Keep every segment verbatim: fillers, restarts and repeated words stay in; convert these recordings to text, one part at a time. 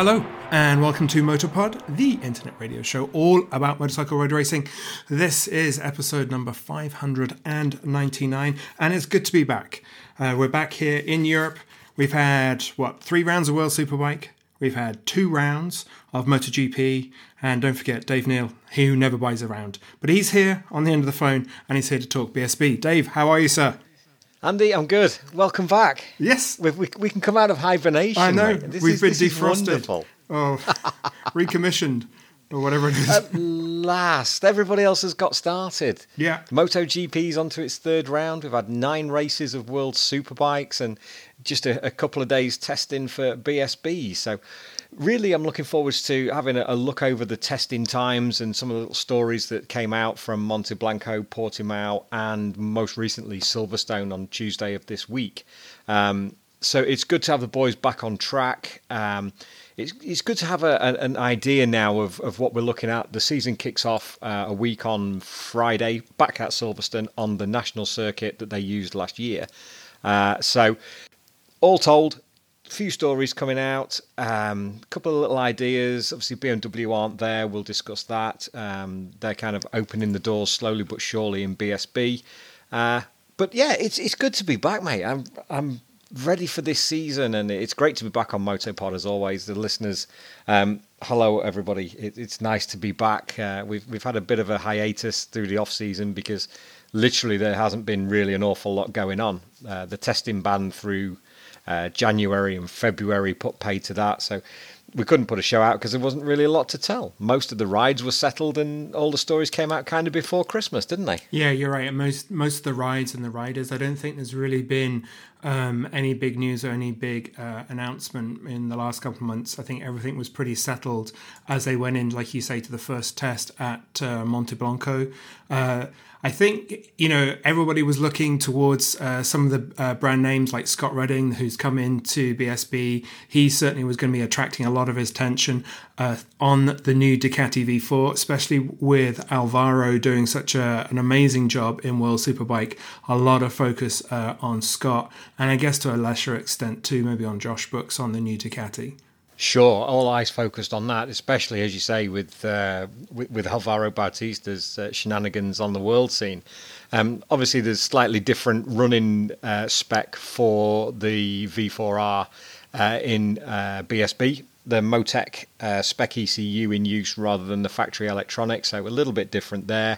Hello and welcome to Motorpod, the internet radio show all about motorcycle road racing. This is episode number five hundred ninety-nine and it's good to be back. Uh, we're back here in Europe. We've had, what, three rounds of World Superbike. We've had two rounds of MotoGP. And don't forget, Dave Neal, he who never buys a round. But he's here on the end of the phone and he's here to talk B S B. Dave, how are you, sir? Andy, I'm good. Welcome back. Yes. We, we, we can come out of hibernation. I know. This We've is, been this defrosted. Oh, recommissioned or whatever it is. At last, everybody else has got started. Yeah. MotoGP's onto its third round. We've had nine races of World Superbikes and just a, a couple of days testing for B S B. So really, I'm looking forward to having a, a look over the testing times and some of the little stories that came out from Monte Blanco, Portimao, and most recently Silverstone on Tuesday of this week. Um, so it's good to have the boys back on track. Um, it's, it's good to have a, a, an idea now of, of what we're looking at. The season kicks off uh, a week on Friday, back at Silverstone on the national circuit that they used last year. Uh, so all told, few stories coming out, a um, couple of little ideas. Obviously, B M W aren't there. We'll discuss that. Um, they're kind of opening the doors slowly but surely in B S B. Uh, but yeah, it's it's good to be back, mate. I'm I'm ready for this season, and it's great to be back on Motopod as always. The listeners, um, hello everybody. It, it's nice to be back. Uh, we've we've had a bit of a hiatus through the off season because literally there hasn't been really an awful lot going on. Uh, the testing ban through Uh, January and February put pay to that, so we couldn't put a show out because there wasn't really a lot to tell. Most of the rides were settled and all the stories came out kind of before Christmas, didn't they? Yeah, you're right. Most most of the rides and the riders, I don't think there's really been um, any big news or any big uh, announcement in the last couple of months. I think everything was pretty settled as they went in, like you say, to the first test at uh, Monte Blanco. Uh, I think, you know, everybody was looking towards uh, some of the uh, brand names like Scott Redding, who's come into B S B. He certainly was going to be attracting a lot of his attention uh, on the new Ducati V four, especially with Alvaro doing such a, an amazing job in World Superbike. A lot of focus uh, on Scott, and I guess to a lesser extent too, maybe on Josh Brooks on the new Ducati. Sure, all eyes focused on that, especially, as you say, with uh, with, with Alvaro Bautista's uh, shenanigans on the world scene. Um, obviously, there's slightly different running uh, spec for the V four R uh, in uh, B S B. The Motec uh, spec E C U in use rather than the factory electronics, so a little bit different there.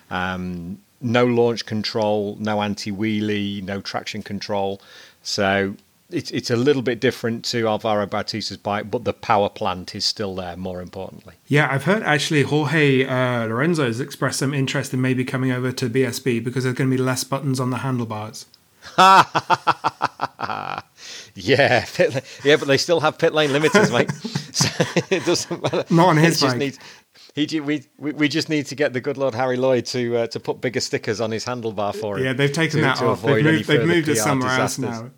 Um, no launch control, no anti-wheelie, no traction control. So It's it's a little bit different to Alvaro Bautista's bike, but the power plant is still there, more importantly. Yeah, I've heard actually Jorge uh, Lorenzo has expressed some interest in maybe coming over to B S B because there's going to be less buttons on the handlebars. yeah, pit, yeah, but they still have pit lane limiters, mate. So it doesn't matter. Not on his just bike. Needs, he, we, we we just need to get the good Lord Harry Lloyd to uh, to put bigger stickers on his handlebar for him. Yeah, they've taken to, that to off. They've moved, they've moved it somewhere else now.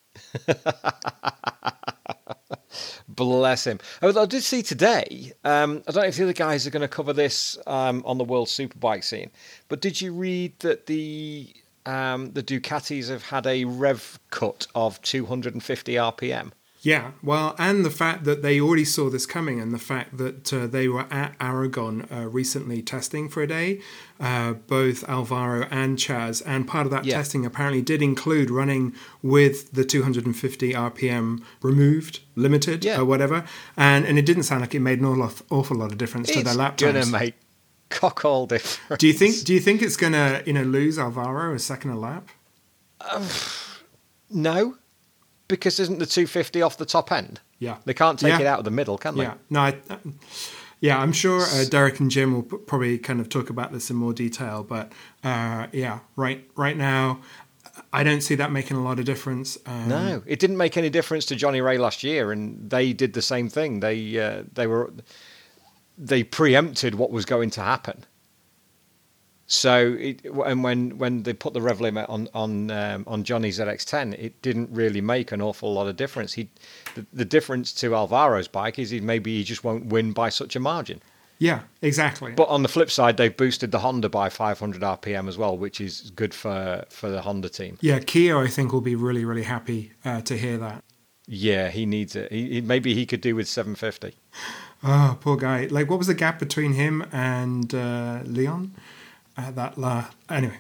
Bless him. I, I did see today, um, I don't know if the other guys are going to cover this um, on the World Superbike scene, but did you read that the um, the Ducatis have had a rev cut of two hundred fifty R P M? Yeah, well, and the fact that they already saw this coming, and the fact that uh, they were at Aragon uh, recently testing for a day, uh, both Alvaro and Chaz, and part of that yeah. testing apparently did include running with the two hundred fifty R P M removed, limited, yeah. or whatever, and and it didn't sound like it made an awful, awful lot of difference it's to their lap times. It's gonna make cock all difference. Do you think? Do you think it's gonna, you know, lose Alvaro a second a lap? Um, no. Because isn't the two fifty off the top end? Yeah. They can't take yeah. it out of the middle, can they? Yeah. No, I, yeah, I'm sure uh, Derek and Jim will p- probably kind of talk about this in more detail. But uh, yeah, right right now, I don't see that making a lot of difference. Um, no, it didn't make any difference to Johnny Ray last year, and they did the same thing. They uh, they were they preempted what was going to happen. So, it, and when, when they put the rev limit on on um, on Johnny's Z X ten, it didn't really make an awful lot of difference. He, the, the difference to Alvaro's bike is he maybe he just won't win by such a margin. Yeah, exactly. But on the flip side, they've boosted the Honda by five hundred R P M as well, which is good for for the Honda team. Yeah, Kia, I think, will be really really happy uh, to hear that. Yeah, he needs it. He, he, maybe he could do with seven fifty. Oh, poor guy. Like, what was the gap between him and uh, Leon? Uh, that la. Anyway,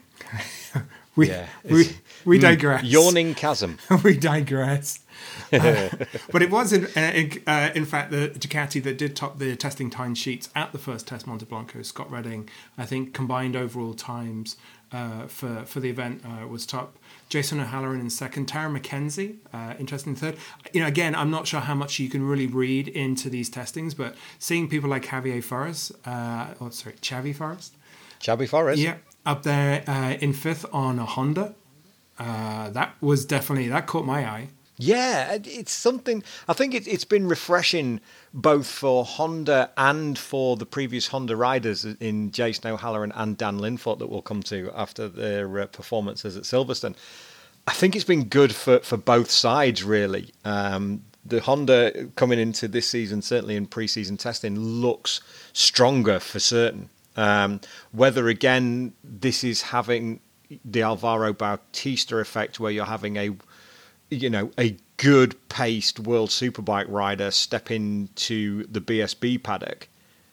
we yeah, we we digress. Yawning chasm. we digress. Uh, but it was, in, uh, in, uh, in fact, the Ducati that did top the testing time sheets at the first test, Monte Blanco. Scott Redding, I think, combined overall times uh, for for the event uh, was top. Jason O'Halloran in second. Tara McKenzie, uh, interesting third. You know, again, I'm not sure how much you can really read into these testings, but seeing people like Javier Forrest, uh, oh sorry, Xavi Forrest, Xavi Forrest, yeah, up there uh, in fifth on a Honda. Uh, that was definitely that caught my eye. Yeah, it's something. I think it, it's been refreshing both for Honda and for the previous Honda riders in Jason O'Halloran and Dan Linfoot that we'll come to after their uh, performances at Silverstone. I think it's been good for, for both sides, really. Um, the Honda coming into this season, certainly in pre-season testing, looks stronger for certain. Um, whether, again, this is having the Alvaro Bautista effect where you're having a you know, a good paced World Superbike rider step into the B S B paddock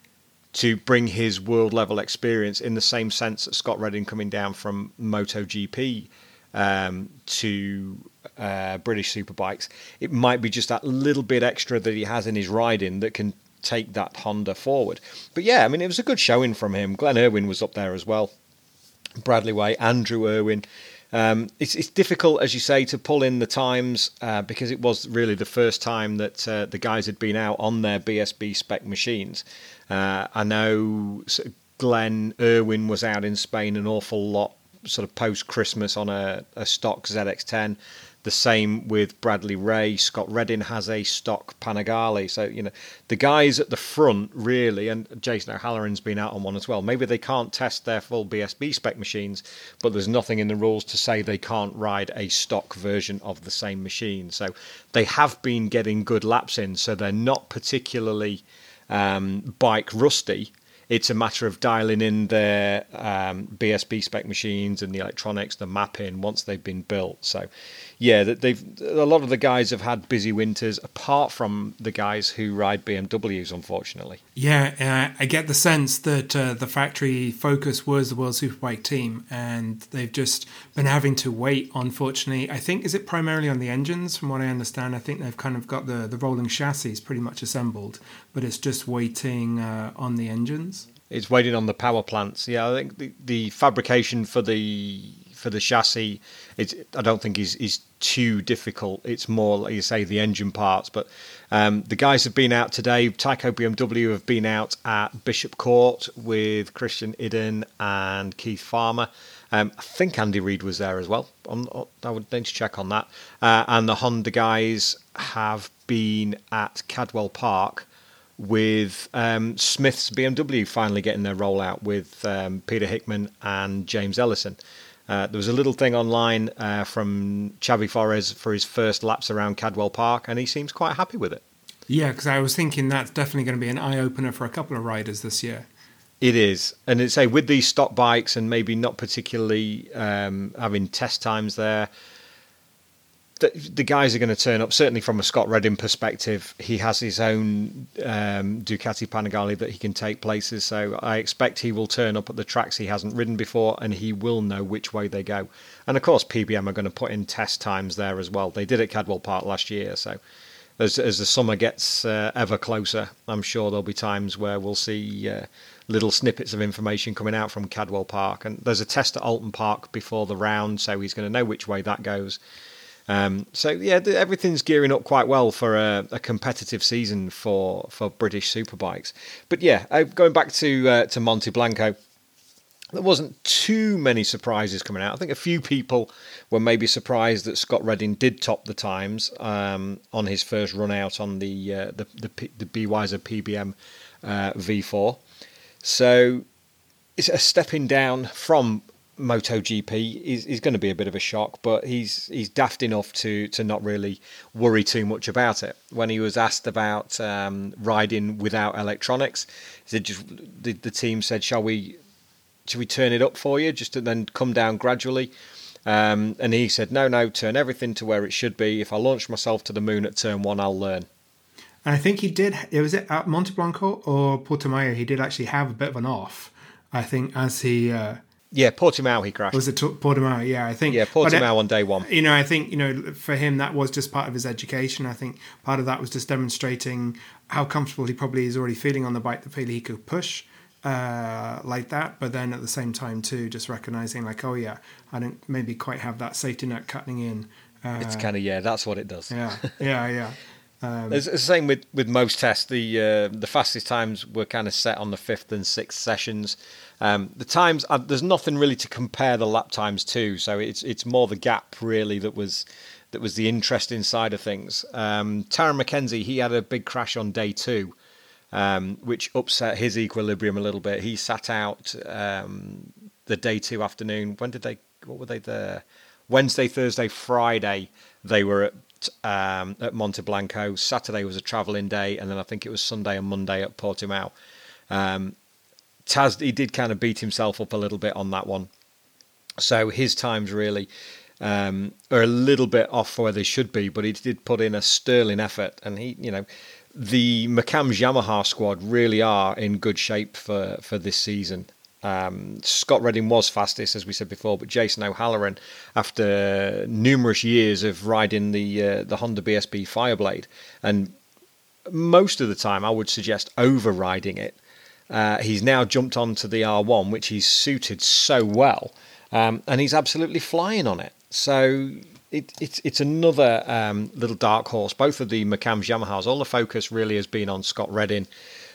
to bring his world level experience in the same sense that Scott Redding coming down from MotoGP um, to uh, British Superbikes. It might be just that little bit extra that he has in his riding that can take that Honda forward. But yeah, I mean, it was a good showing from him. Glenn Irwin was up there as well. Bradley Way, Andrew Irwin. Um, it's, it's difficult, as you say, to pull in the times uh, because it was really the first time that uh, the guys had been out on their B S B spec machines. Uh, I know Glenn Irwin was out in Spain an awful lot, sort of post-Christmas on a, a stock Z X ten. The same with Bradley Ray. Scott Redding has a stock Panigale. So, you know, the guys at the front, really, and Jason O'Halloran's been out on one as well. Maybe they can't test their full B S B spec machines, but there's nothing in the rules to say they can't ride a stock version of the same machine. So they have been getting good laps in, so they're not particularly um, bike rusty. It's a matter of dialing in their um, B S B spec machines and the electronics, the mapping once they've been built. So, yeah, they've a lot of the guys have had busy winters, apart from the guys who ride B M Ws, unfortunately. Yeah, uh, I get the sense that uh, the factory focus was the World Superbike team, and they've just been having to wait. Unfortunately, I think is it primarily on the engines, from what I understand. I think they've kind of got the the rolling chassis pretty much assembled, but it's just waiting uh, on the engines. It's waiting on the power plants. Yeah, I think the, the fabrication for the for the chassis, it's I don't think is is too difficult. It's more, like you say, the engine parts. But um, the guys have been out today. Tyco B M W have been out at Bishop Court with Christian Idden and Keith Farmer. Um, I think Andy Reid was there as well. I'm, I would need to check on that. Uh, and the Honda guys have been at Cadwell Park with um, Smith's B M W finally getting their rollout with um, Peter Hickman and James Ellison. Uh, there was a little thing online uh, from Xavi Forrest for his first laps around Cadwell Park, and he seems quite happy with it. Yeah, because I was thinking that's definitely going to be an eye-opener for a couple of riders this year. It is. And it's say with these stock bikes and maybe not particularly um, having test times there, the, the guys are going to turn up. Certainly from a Scott Redding perspective, he has his own um, Ducati Panigale that he can take places. So I expect he will turn up at the tracks he hasn't ridden before, and he will know which way they go. And of course, P B M are going to put in test times there as well. They did at Cadwell Park last year. So as, as the summer gets uh, ever closer, I'm sure there'll be times where we'll see uh, little snippets of information coming out from Cadwell Park. And there's a test at Alton Park before the round, so he's going to know which way that goes. Um, so yeah, everything's gearing up quite well for a, a competitive season for, for British Superbikes. But yeah, uh, going back to uh, to Monte Blanco, there wasn't too many surprises coming out. I think a few people were maybe surprised that Scott Redding did top the times um, on his first run out on the uh, the, the the BYzer P B M uh, V four. So it's a stepping down from MotoGP is is going to be a bit of a shock, but he's he's daft enough to to not really worry too much about it. When he was asked about um, riding without electronics, he said just the, the team said, "Shall we, shall we turn it up for you, just to then come down gradually?" Um, and he said, no, no, turn everything to where it should be. If I launch myself to the moon at turn one, I'll learn. And I think he did, it was it at Monte Blanco or Portimao, he did actually have a bit of an off, I think, as he... Uh, yeah, Portimao he crashed. Was it Portimao? Yeah, I think. Yeah, Portimao on day one. You know, I think, you know, for him, that was just part of his education. I think part of that was just demonstrating how comfortable he probably is already feeling on the bike, the feeling he could push uh, like that. But then at the same time, too, just recognizing like, oh, yeah, I don't maybe quite have that safety net cutting in. Uh, it's kind of, yeah, that's what it does. Yeah, yeah, yeah. Um, it's the same with, with most tests. The uh, the fastest times were kind of set on the fifth and sixth sessions. Um, the times uh, there's nothing really to compare the lap times to, so it's it's more the gap really that was that was the interesting side of things. Um, Taron McKenzie, he had a big crash on day two, um, which upset his equilibrium a little bit. He sat out um, the day two afternoon. When did they? What were they there? Wednesday, Thursday, Friday. They were at Um, at Monte Blanco. Saturday was a travelling day, and then I think it was Sunday and Monday at Portimao. Um, Taz, he did kind of beat himself up a little bit on that one. So his times really um, are a little bit off where they should be, but he did put in a sterling effort. And he, you know, the McCams Yamaha squad really are in good shape for, for this season. Um, Scott Redding was fastest, as we said before, but Jason O'Halloran, after numerous years of riding the uh, the Honda B S B Fireblade, and most of the time I would suggest overriding it, uh, he's now jumped onto the R one, which he's suited so well, um, and he's absolutely flying on it. So it, it's it's another um, little dark horse. Both of the McCams Yamahas, all the focus really has been on Scott Redding.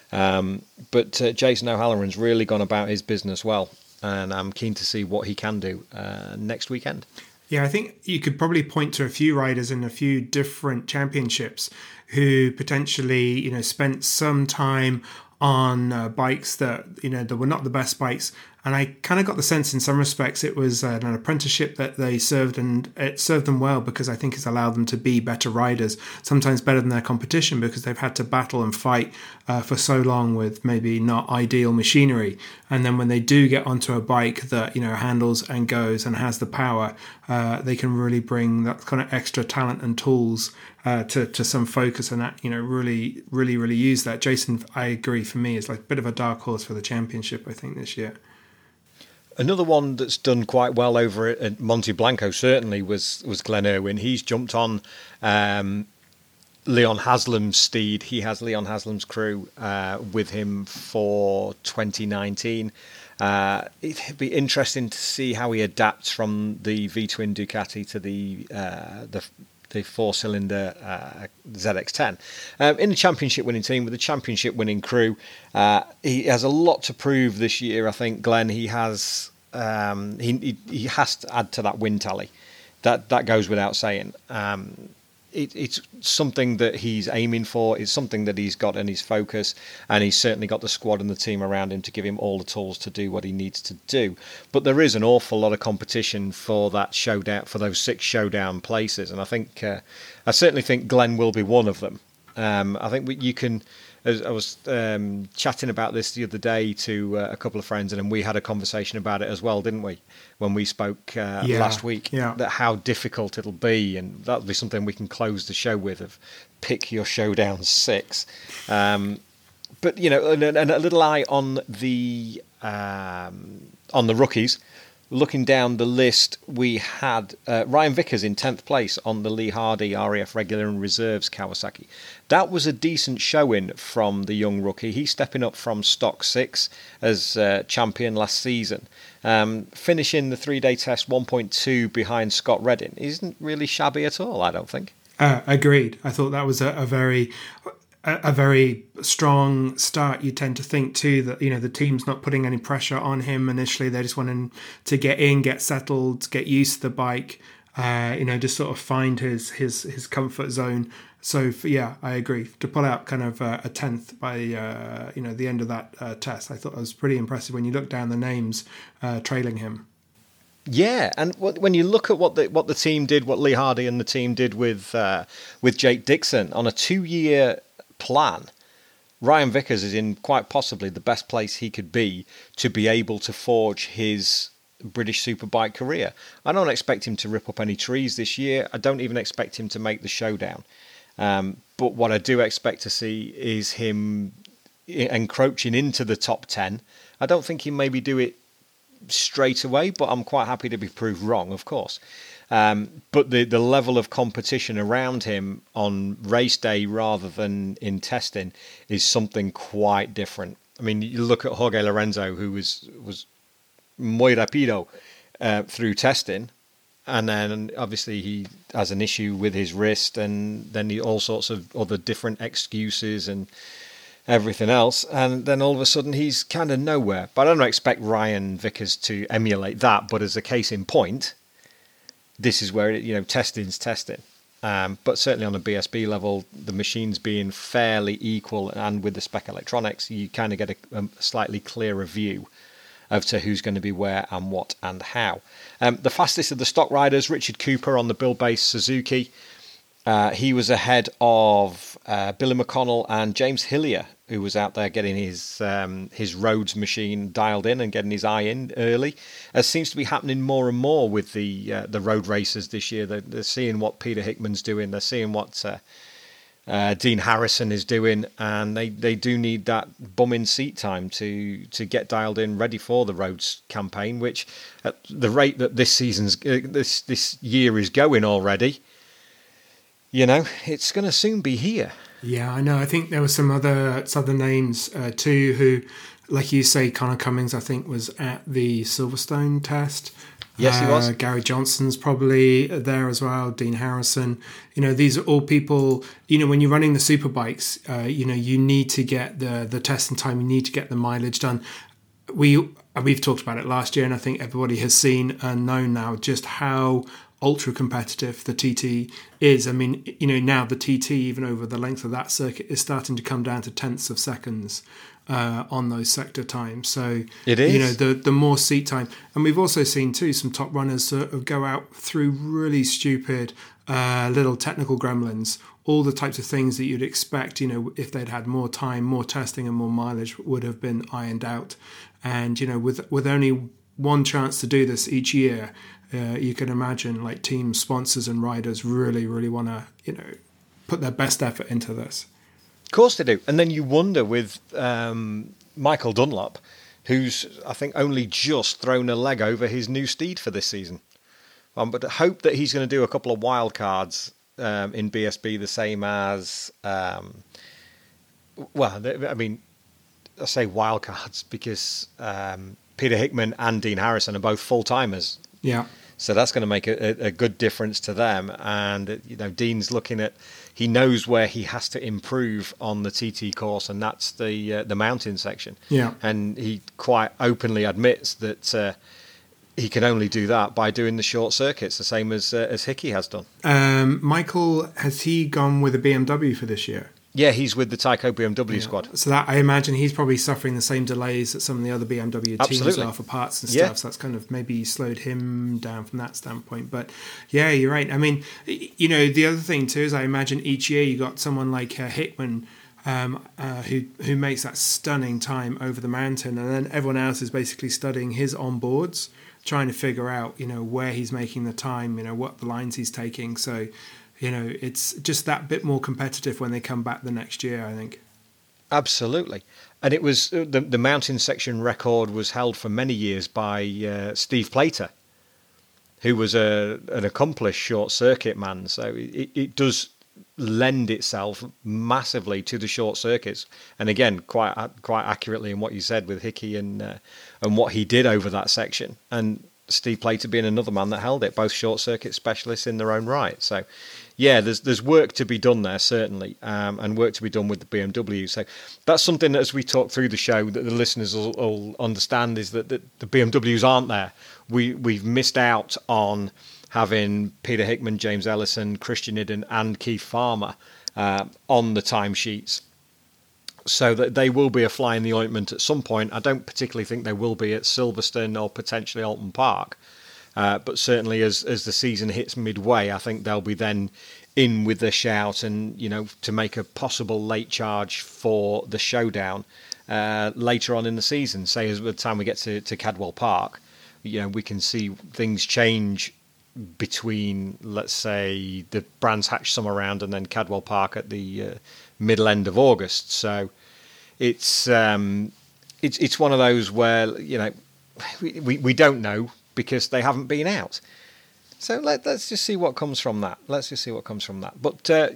Um, but uh, Jason O'Halloran's really gone about his business well, and I'm keen to see what he can do uh, next weekend. Yeah, I think you could probably point to a few riders in a few different championships who potentially, you know, spent some time on uh, bikes that, you know, that were not the best bikes. And I kind of got the sense in some respects it was uh, an apprenticeship that they served, and it served them well because I think it's allowed them to be better riders, sometimes better than their competition because they've had to battle and fight uh, for so long with maybe not ideal machinery. And then when they do get onto a bike that, you know, handles and goes and has the power, uh, they can really bring that kind of extra talent and tools uh, to, to some focus and that, you know, really, really, really use that. Jason, I agree, for me, is like a bit of a dark horse for the championship, I think, this year. Another one that's done quite well over at Monte Blanco certainly was was Glenn Irwin. He's jumped on um, Leon Haslam's steed. He has Leon Haslam's crew uh, with him for twenty nineteen. Uh, it'd be interesting to see how he adapts from the V-twin Ducati to the uh, the the four-cylinder uh, Z X ten. Um, in the championship-winning team with a championship-winning crew, uh, he has a lot to prove this year. I think Glenn, he has um, he, he he has to add to that win tally. That that goes without saying. Um, it, it's something that he's aiming for. It's something that he's got in his focus, and he's certainly got the squad and the team around him to give him all the tools to do what he needs to do. But there is an awful lot of competition for that showdown, for those six showdown places, and I think uh, I certainly think Glenn will be one of them. Um, I think we, you can. As I was um, chatting about this the other day to uh, a couple of friends, and then we had a conversation about it as well, didn't we? When we spoke uh, yeah, last week, yeah. that how difficult it'll be, and that'll be something we can close the show with: of pick your showdown six. Um, but you know, and, and a little eye on the um, on the rookies. Looking down the list, we had uh, Ryan Vickers in tenth place on the Lee Hardy R A F Regular and Reserves Kawasaki. That was a decent showing from the young rookie. He's stepping up from stock six as uh, champion last season. Um, finishing the three-day test one point two behind Scott Redding isn't really shabby at all, I don't think. Uh, agreed. I thought that was a, a very... a very strong start. You tend to think too that, you know, the team's not putting any pressure on him initially. They just want him to get in, get settled, get used to the bike, uh, you know, just sort of find his his his comfort zone. So for, yeah, I agree. To pull out kind of uh, a tenth by uh, you know the end of that uh, test, I thought that was pretty impressive when you look down the names uh, trailing him. Yeah, and when you look at what the what the team did, what Lee Hardy and the team did with uh, with Jake Dixon on a two-year plan, Ryan Vickers is in quite possibly the best place he could be to be able to forge his British Superbike career. I don't expect him to rip up any trees this year. I don't even expect him to make the showdown. Um, but what I do expect to see is him encroaching into the top ten. I don't think he maybe do it straight away, but I'm quite happy to be proved wrong, of course. Um, but the, the level of competition around him on race day rather than in testing is something quite different. I mean, you look at Jorge Lorenzo, who was was muy rapido uh, through testing, and then obviously he has an issue with his wrist, and then he, all sorts of other different excuses and everything else, and then all of a sudden he's kind of nowhere. But I don't expect Ryan Vickers to emulate that, but as a case in point, this is where, you know, testing's testing. Um, but certainly on a B S B level, the machines being fairly equal, and with the spec electronics, you kind of get a, a slightly clearer view as to who's going to be where and what and how. Um, the fastest of the stock riders, Richard Cooper on the Bill-based Suzuki. Uh, he was ahead of uh, Billy McConnell and James Hillier, who was out there getting his um, his Rhodes machine dialed in and getting his eye in early. As seems to be happening more and more with the uh, the road racers this year. They're, they're seeing what Peter Hickman's doing. They're seeing what uh, uh, Dean Harrison is doing, and they, they do need that bumming seat time to to get dialed in, ready for the Rhodes campaign. Which, at the rate that this season's uh, this this year is going already, you know, it's going to soon be here. Yeah, I know. I think there were some other other names uh, too who, like you say, Connor Cummings, I think, was at the Silverstone test. Yes, he was. Uh, Gary Johnson's probably there as well. Dean Harrison. You know, these are all people, you know, when you're running the superbikes, uh, you know, you need to get the, the testing time. You need to get the mileage done. We, we've talked about it last year, and I think everybody has seen and known now just how ultra competitive the T T is. I mean, you know, now the T T, even over the length of that circuit, is starting to come down to tenths of seconds uh, on those sector times. So, it is. You know, the the more seat time. And we've also seen, too, some top runners sort of go out through really stupid uh, little technical gremlins, all the types of things that you'd expect, you know, if they'd had more time, more testing and more mileage would have been ironed out. And, you know, with with only one chance to do this each year, Uh, you can imagine like team sponsors and riders really, really want to, you know, put their best effort into this. Of course they do. And then you wonder with um, Michael Dunlop, who's, I think, only just thrown a leg over his new steed for this season. Um, but I hope that he's going to do a couple of wild cards um, in B S B, the same as, um, well, I mean, I say wild cards because um, Peter Hickman and Dean Harrison are both full-timers. Yeah. So that's going to make a, a good difference to them. And, you know, Dean's looking at, he knows where he has to improve on the T T course, and that's the uh, the mountain section. Yeah. And he quite openly admits that uh, he can only do that by doing the short circuits, the same as uh, as Hickey has done. Um, Michael, has he gone with a B M W for this year? Yeah, he's with the Tyco B M W Yeah. squad. So that, I imagine he's probably suffering the same delays that some of the other B M W teams Absolutely. are for parts and Yeah. stuff. So that's kind of maybe slowed him down from that standpoint. But yeah, you're right. I mean, you know, the other thing too is I imagine each year you got someone like uh, Hickman um, uh, who who makes that stunning time over the mountain, and then everyone else is basically studying his onboards, trying to figure out, you know, where he's making the time, you know, what the lines he's taking. So, you know, it's just that bit more competitive when they come back the next year, I think. Absolutely. And it was uh, the, the mountain section record was held for many years by uh, Steve Plater, who was a, an accomplished short circuit man. So it, it does lend itself massively to the short circuits. And again, quite quite accurately in what you said with Hickey and uh, and what he did over that section. And Steve Plater being another man that held it, both short circuit specialists in their own right. So, yeah, there's there's work to be done there, certainly, um, and work to be done with the B M W. So that's something that as we talk through the show that the listeners will, will understand is that the, the B M Ws aren't there. We, we've missed out on having Peter Hickman, James Ellison, Christian Idden and Keith Farmer uh, on the timesheets. So that they will be a fly in the ointment at some point. I don't particularly think they will be at Silverstone or potentially Alton Park. Uh, but certainly as as the season hits midway, I think they'll be then in with the shout and, you know, to make a possible late charge for the showdown uh, later on in the season, say as by the time we get to, to Cadwell Park. You know, we can see things change between, let's say, the Brands Hatch Summer Round and then Cadwell Park at the uh, middle end of August. So it's um, it's it's one of those where, you know, we, we, we don't know because they haven't been out. So let, let's just see what comes from that. Let's just see what comes from that. But uh,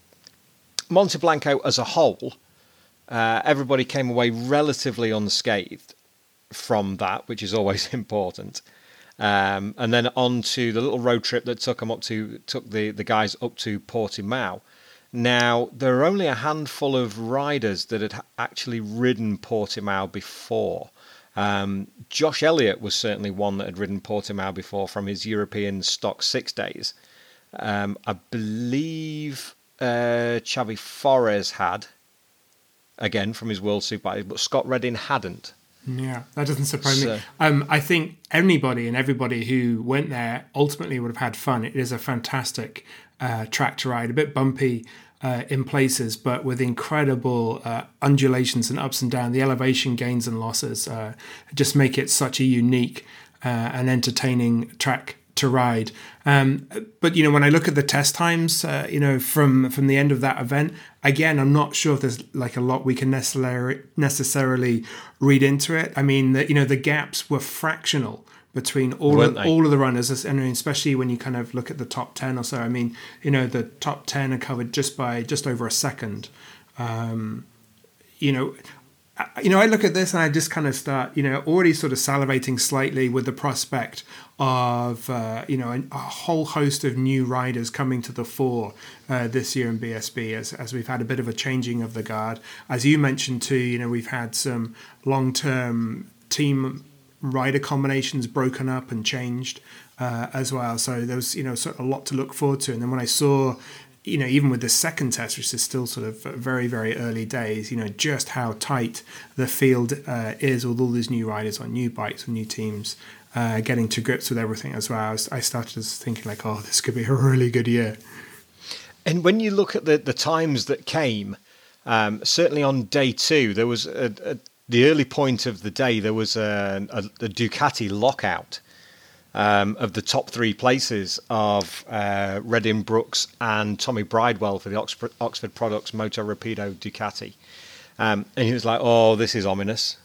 Monte Blanco as a whole, uh, everybody came away relatively unscathed from that, which is always important. Um, and then on to the little road trip that took them up to took the, the guys up to Portimao. Now, there are only a handful of riders that had actually ridden Portimao before. Um, Josh Elliott was certainly one that had ridden Portimao before from his European Stock Six days. Um, I believe uh, Xavi Forés had, again from his World Superbike, but Scott Redding hadn't. Yeah, that doesn't surprise So- me. Um, I think anybody and everybody who went there ultimately would have had fun. It is a fantastic uh, track to ride, a bit bumpy uh, in places, but with incredible uh, undulations and ups and downs. The elevation gains and losses uh, just make it such a unique uh, and entertaining track to ride. Um, but, you know, when I look at the test times, uh, you know, from from the end of that event, again, I'm not sure if there's like a lot we can necessarily necessarily read into it. I mean, the, you know, the gaps were fractional between all Weren't of, they? all of the runners, and especially when you kind of look at the top ten or so. I mean, you know, the top ten are covered just by just over a second. Um, you know, I- you know, I look at this and I just kind of start, you know, already sort of salivating slightly with the prospect of, uh, you know, a, a whole host of new riders coming to the fore uh, this year in B S B as, as we've had a bit of a changing of the guard. As you mentioned too, you know, we've had some long-term team rider combinations broken up and changed uh, as well. So there was, you know, sort of a lot to look forward to. And then when I saw, you know, even with the second test, which is still sort of very, very early days, you know, just how tight the field uh, is with all these new riders on new bikes and new teams uh, getting to grips with everything as well. I, was, I started thinking like, oh, this could be a really good year. And when you look at the, the times that came, um, certainly on day two, there was a, a, the early point of the day, there was a, a, a Ducati lockout. Um, of the top three places of uh, Redding Brooks and Tommy Bridewell for the Oxford, Oxford Products Moto Rapido Ducati. Um, and he was like, oh, this is ominous.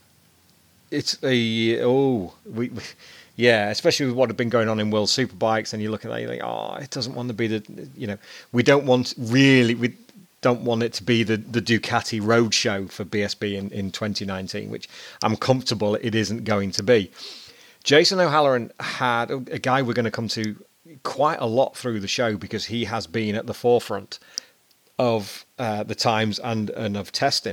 It's a, oh, we, we, yeah, especially with what had been going on in World Superbikes, and you look at that, you're like, oh, it doesn't want to be the, you know, we don't want really, we don't want it to be the, the Ducati roadshow for B S B in, in twenty nineteen, which I'm comfortable it isn't going to be. Jason O'Halloran had a guy we're going to come to quite a lot through the show because he has been at the forefront of uh, the times and, and of testing.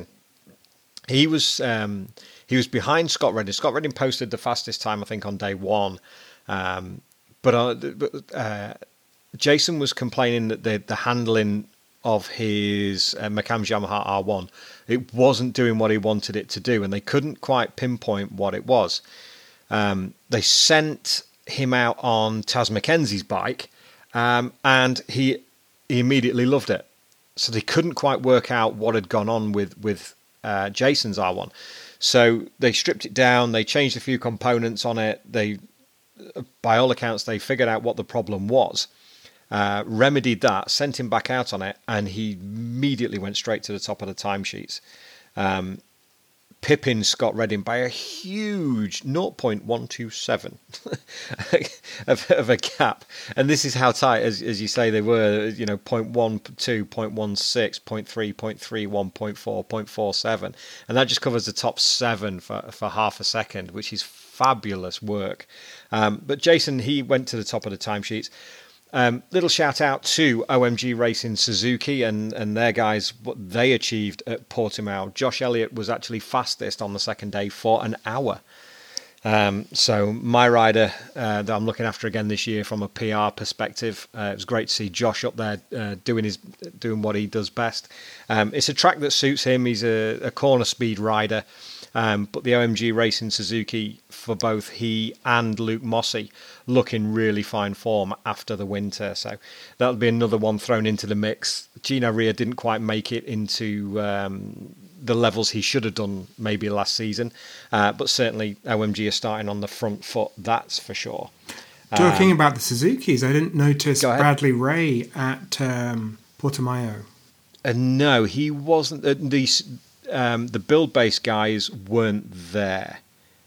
He was um, he was behind Scott Redding. Scott Redding posted the fastest time, I think, on day one. Um, but uh, uh, Jason was complaining that the, the handling of his uh, McCams Yamaha R one, it wasn't doing what he wanted it to do, and they couldn't quite pinpoint what it was. Um, they sent him out on Taz McKenzie's bike, um, and he he immediately loved it. So they couldn't quite work out what had gone on with with uh, Jason's R one. So they stripped it down. They changed a few components on it. They, by all accounts, they figured out what the problem was, uh, remedied that, sent him back out on it, and he immediately went straight to the top of the timesheets. Um, Pippin Scott Redding by a huge zero point one two seven of, of a gap, and this is how tight, as as you say, they were. You know, zero point one two, zero point one six, zero point three, zero point three one, zero point four, zero point four seven, and that just covers the top seven for for half a second, which is fabulous work. Um, but Jason, he went to the top of the timesheets. Um, little shout out to O M G Racing Suzuki and, and their guys, what they achieved at Portimao. Josh Elliott was actually fastest on the second day for an hour. Um, so my rider uh, that I'm looking after again this year from a P R perspective, uh, it was great to see Josh up there uh, doing his doing what he does best. Um, it's a track that suits him. He's a, a corner speed rider. Um, but the O M G Racing Suzuki, for both he and Luke Mossey, look in really fine form after the winter. So that'll be another one thrown into the mix. Gino Ria didn't quite make it into um, the levels he should have done maybe last season. Uh, but certainly O M G are starting on the front foot, that's for sure. Talking um, about the Suzukis, I didn't notice Bradley Ray at um, Portimao. Uh, no, he wasn't. Uh, these um, the build-based guys weren't there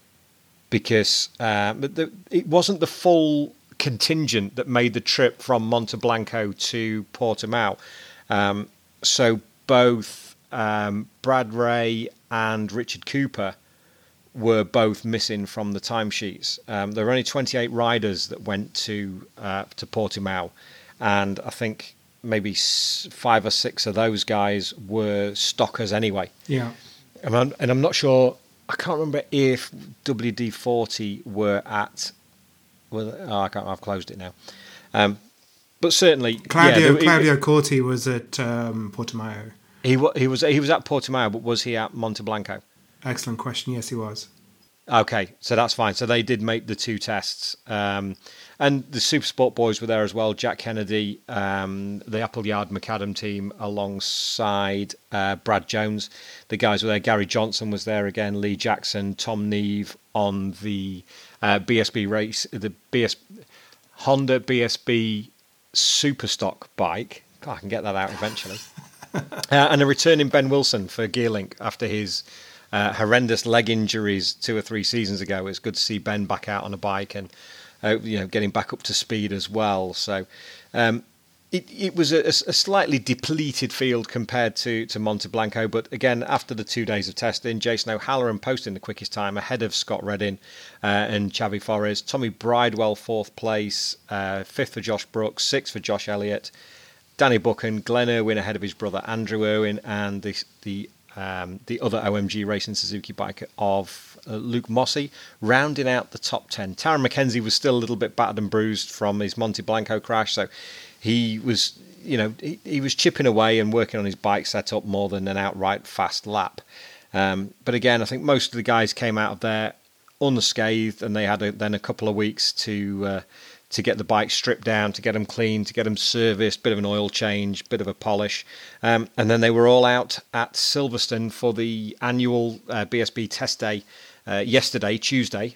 because uh, the, it wasn't the full contingent that made the trip from Monteblanco to Portimao. Um, so both um, Brad Ray and Richard Cooper were both missing from the timesheets. Um, there were only twenty-eight riders that went to uh, to Portimao, and I think maybe five or six of those guys were stockers anyway. Yeah, and I'm, and I'm not sure. I can't remember if W D forty were at. Well, oh, I can't. I've closed it now. Um, but certainly, Claudio yeah, Claudio it, Corti was at um, Portimao. He he was he was at Portimao, but was he at Monteblanco? Excellent question. Yes, he was. Okay, so that's fine. So they did make the two tests. Um, and the Supersport boys were there as well. Jack Kennedy, um, the Appleyard Macadam team, alongside uh, Brad Jones. The guys were there. Gary Johnson was there again. Lee Jackson, Tom Neve on the uh, B S B race, the B S Honda B S B Superstock bike. God, I can get that out eventually. uh, and a returning Ben Wilson for Gearlink after his Uh, horrendous leg injuries two or three seasons ago. It's good to see Ben back out on a bike and uh, you know getting back up to speed as well. So um, it it was a, a slightly depleted field compared to to Monteblanco, but again after the two days of testing, Jason O'Halloran posting the quickest time ahead of Scott Redding uh, and Xavi Forres. Tommy Bridewell fourth place, uh, fifth for Josh Brooks, sixth for Josh Elliott, Danny Buchan, Glenn Irwin ahead of his brother Andrew Irwin, and the the Um, the other O M G Racing Suzuki bike of uh, Luke Mossey, rounding out the top ten. Taron McKenzie was still a little bit battered and bruised from his Monte Blanco crash, so he was, you know, he, he was chipping away and working on his bike setup more than an outright fast lap. Um, but again, I think most of the guys came out of there unscathed, and they had a, then a couple of weeks to uh, to get the bike stripped down, to get them clean, to get them serviced, bit of an oil change, bit of a polish. Um, and then they were all out at Silverstone for the annual uh, B S B test day uh, yesterday, Tuesday,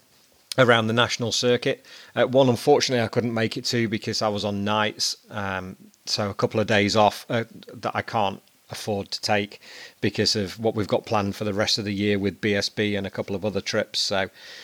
around the national circuit. Uh, one, unfortunately, I couldn't make it to because I was on nights. Um, so a couple of days off uh, that I can't afford to take because of what we've got planned for the rest of the year with B S B and a couple of other trips. So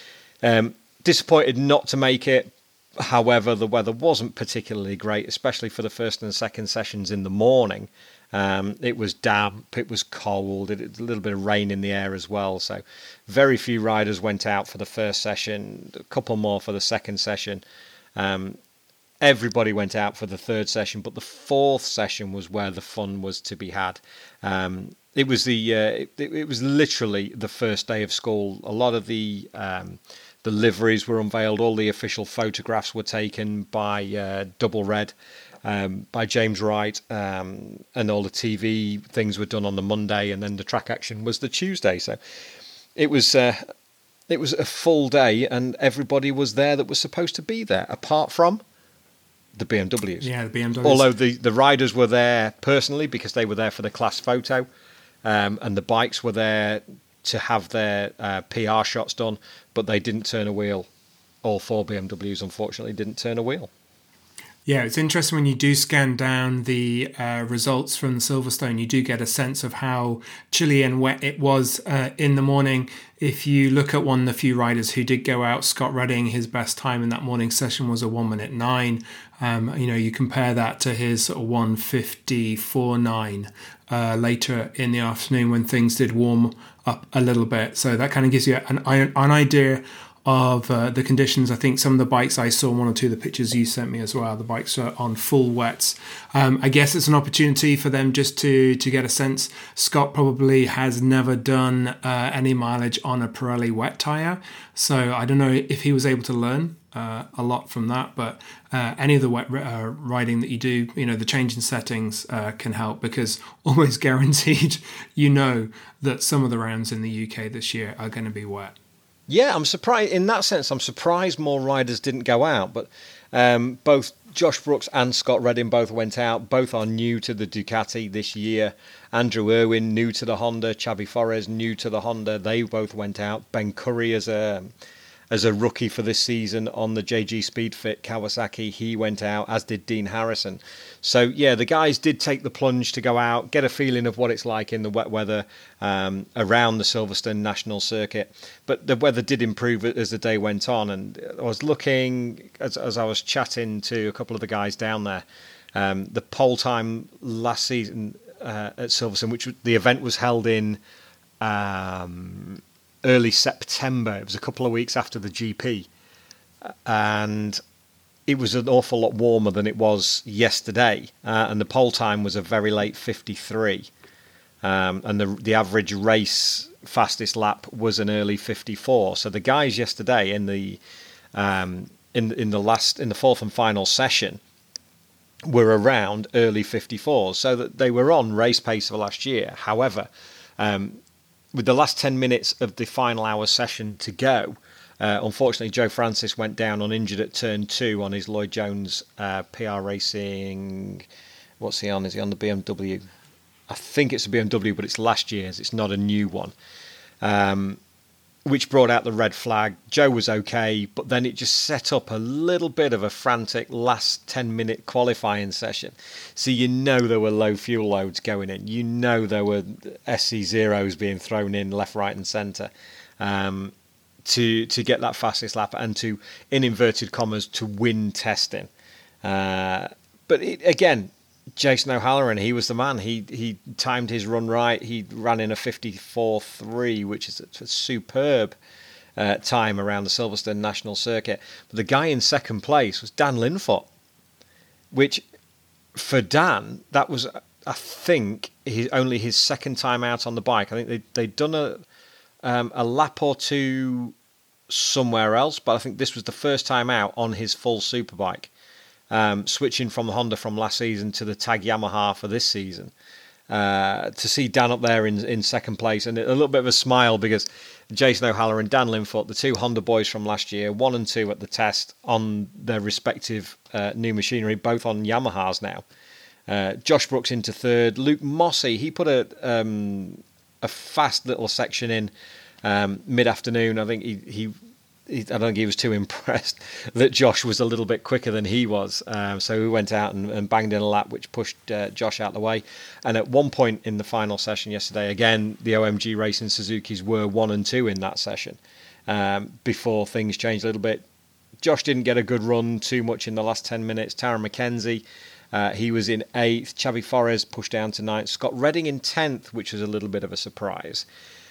um, disappointed not to make it. However, the weather wasn't particularly great, especially for the first and second sessions in the morning. Um, it was damp, it was cold, it had a little bit of rain in the air as well. So very few riders went out for the first session, a couple more for the second session. Um, everybody went out for the third session, but the fourth session was where the fun was to be had. Um, it was the uh, it, it was literally the first day of school. A lot of the um, The liveries were unveiled. All the official photographs were taken by uh, Double Red, um, by James Wright, um, and all the T V things were done on the Monday, and then the track action was the Tuesday. So it was uh, it was a full day, and everybody was there that was supposed to be there, apart from the B M Ws. Yeah, the B M Ws. Although the, the riders were there personally because they were there for the class photo, um, and the bikes were there to have their uh, P R shots done, but they didn't turn a wheel. All four B M Ws, unfortunately, didn't turn a wheel. Yeah, it's interesting when you do scan down the uh, results from Silverstone, you do get a sense of how chilly and wet it was uh, in the morning. If you look at one of the few riders who did go out, Scott Redding, his best time in that morning session was a one minute nine. Um, you know, you compare that to his sort of one fifty-four nine uh, later in the afternoon when things did warm up a little bit. So that kind of gives you an, an idea of uh, the conditions. I think some of the bikes I saw, one or two of the pictures you sent me as well, the bikes are on full wets. Um, I guess it's an opportunity for them just to to get a sense. Scott probably has never done uh, any mileage on a Pirelli wet tyre, so I don't know if he was able to learn uh, a lot from that, but uh, any of the wet uh, riding that you do, you know, the change in settings uh, can help, because almost guaranteed you know that some of the rounds in the U K this year are going to be wet. Yeah, I'm surprised. In that sense, I'm surprised more riders didn't go out. But um, both Josh Brooks and Scott Redding both went out. Both are new to the Ducati this year. Andrew Irwin, new to the Honda. Xavi Forés, new to the Honda. They both went out. Ben Curry as a as a rookie for this season on the J G Speedfit Kawasaki, he went out, as did Dean Harrison. So, yeah, the guys did take the plunge to go out, get a feeling of what it's like in the wet weather um, around the Silverstone National Circuit. But the weather did improve as the day went on. And I was looking, as, as I was chatting to a couple of the guys down there, um, the pole time last season uh, at Silverstone, which the event was held in Um, early September. It was a couple of weeks after the G P, and it was an awful lot warmer than it was yesterday, uh, and the pole time was a very late fifty-three, um, and the the average race fastest lap was an early fifty-four. So the guys yesterday in the um, in in the last in the fourth and final session were around early fifty-fours, so that they were on race pace for last year. However, um, with the last ten minutes of the final hour session to go, uh, unfortunately, Joe Francis went down uninjured at turn two on his Lloyd Jones uh, P R Racing. What's he on? Is he on the B M W? I think it's a B M W, but it's last year's. It's not a new one. Um, which brought out the red flag. Joe was okay, but then it just set up a little bit of a frantic last ten-minute qualifying session. So you know there were low fuel loads going in. You know there were S C zeros being thrown in left, right and centre um, to, to get that fastest lap and to, in inverted commas, to win testing. Uh, but it, again, Jason O'Halloran, he was the man. He he timed his run right. He ran in a fifty-four three, which is a, a superb uh, time around the Silverstone National Circuit. But the guy in second place was Dan Linfoot, which for Dan, that was, I think, his, only his second time out on the bike. I think they, they'd done a, um, a lap or two somewhere else, but I think this was the first time out on his full superbike. Um, switching from the Honda from last season to the Tag Yamaha for this season, uh, to see Dan up there in in second place, and a little bit of a smile because Jason O'Halloran and Dan Linfoot, the two Honda boys from last year, one and two at the test on their respective uh, new machinery, both on Yamahas now. Uh, Josh Brooks into third. Luke Mossey, he put a um, a fast little section in um, mid afternoon. I think he he. I don't think he was too impressed that Josh was a little bit quicker than he was. Um, so he went out and, and banged in a lap, which pushed uh, Josh out of the way. And at one point in the final session yesterday, again, the O M G Racing Suzukis were one and two in that session um, before things changed a little bit. Josh didn't get a good run too much in the last ten minutes. Taron McKenzie, uh, he was in eighth. Xavi Forés pushed down to ninth. Scott Redding in tenth, which was a little bit of a surprise.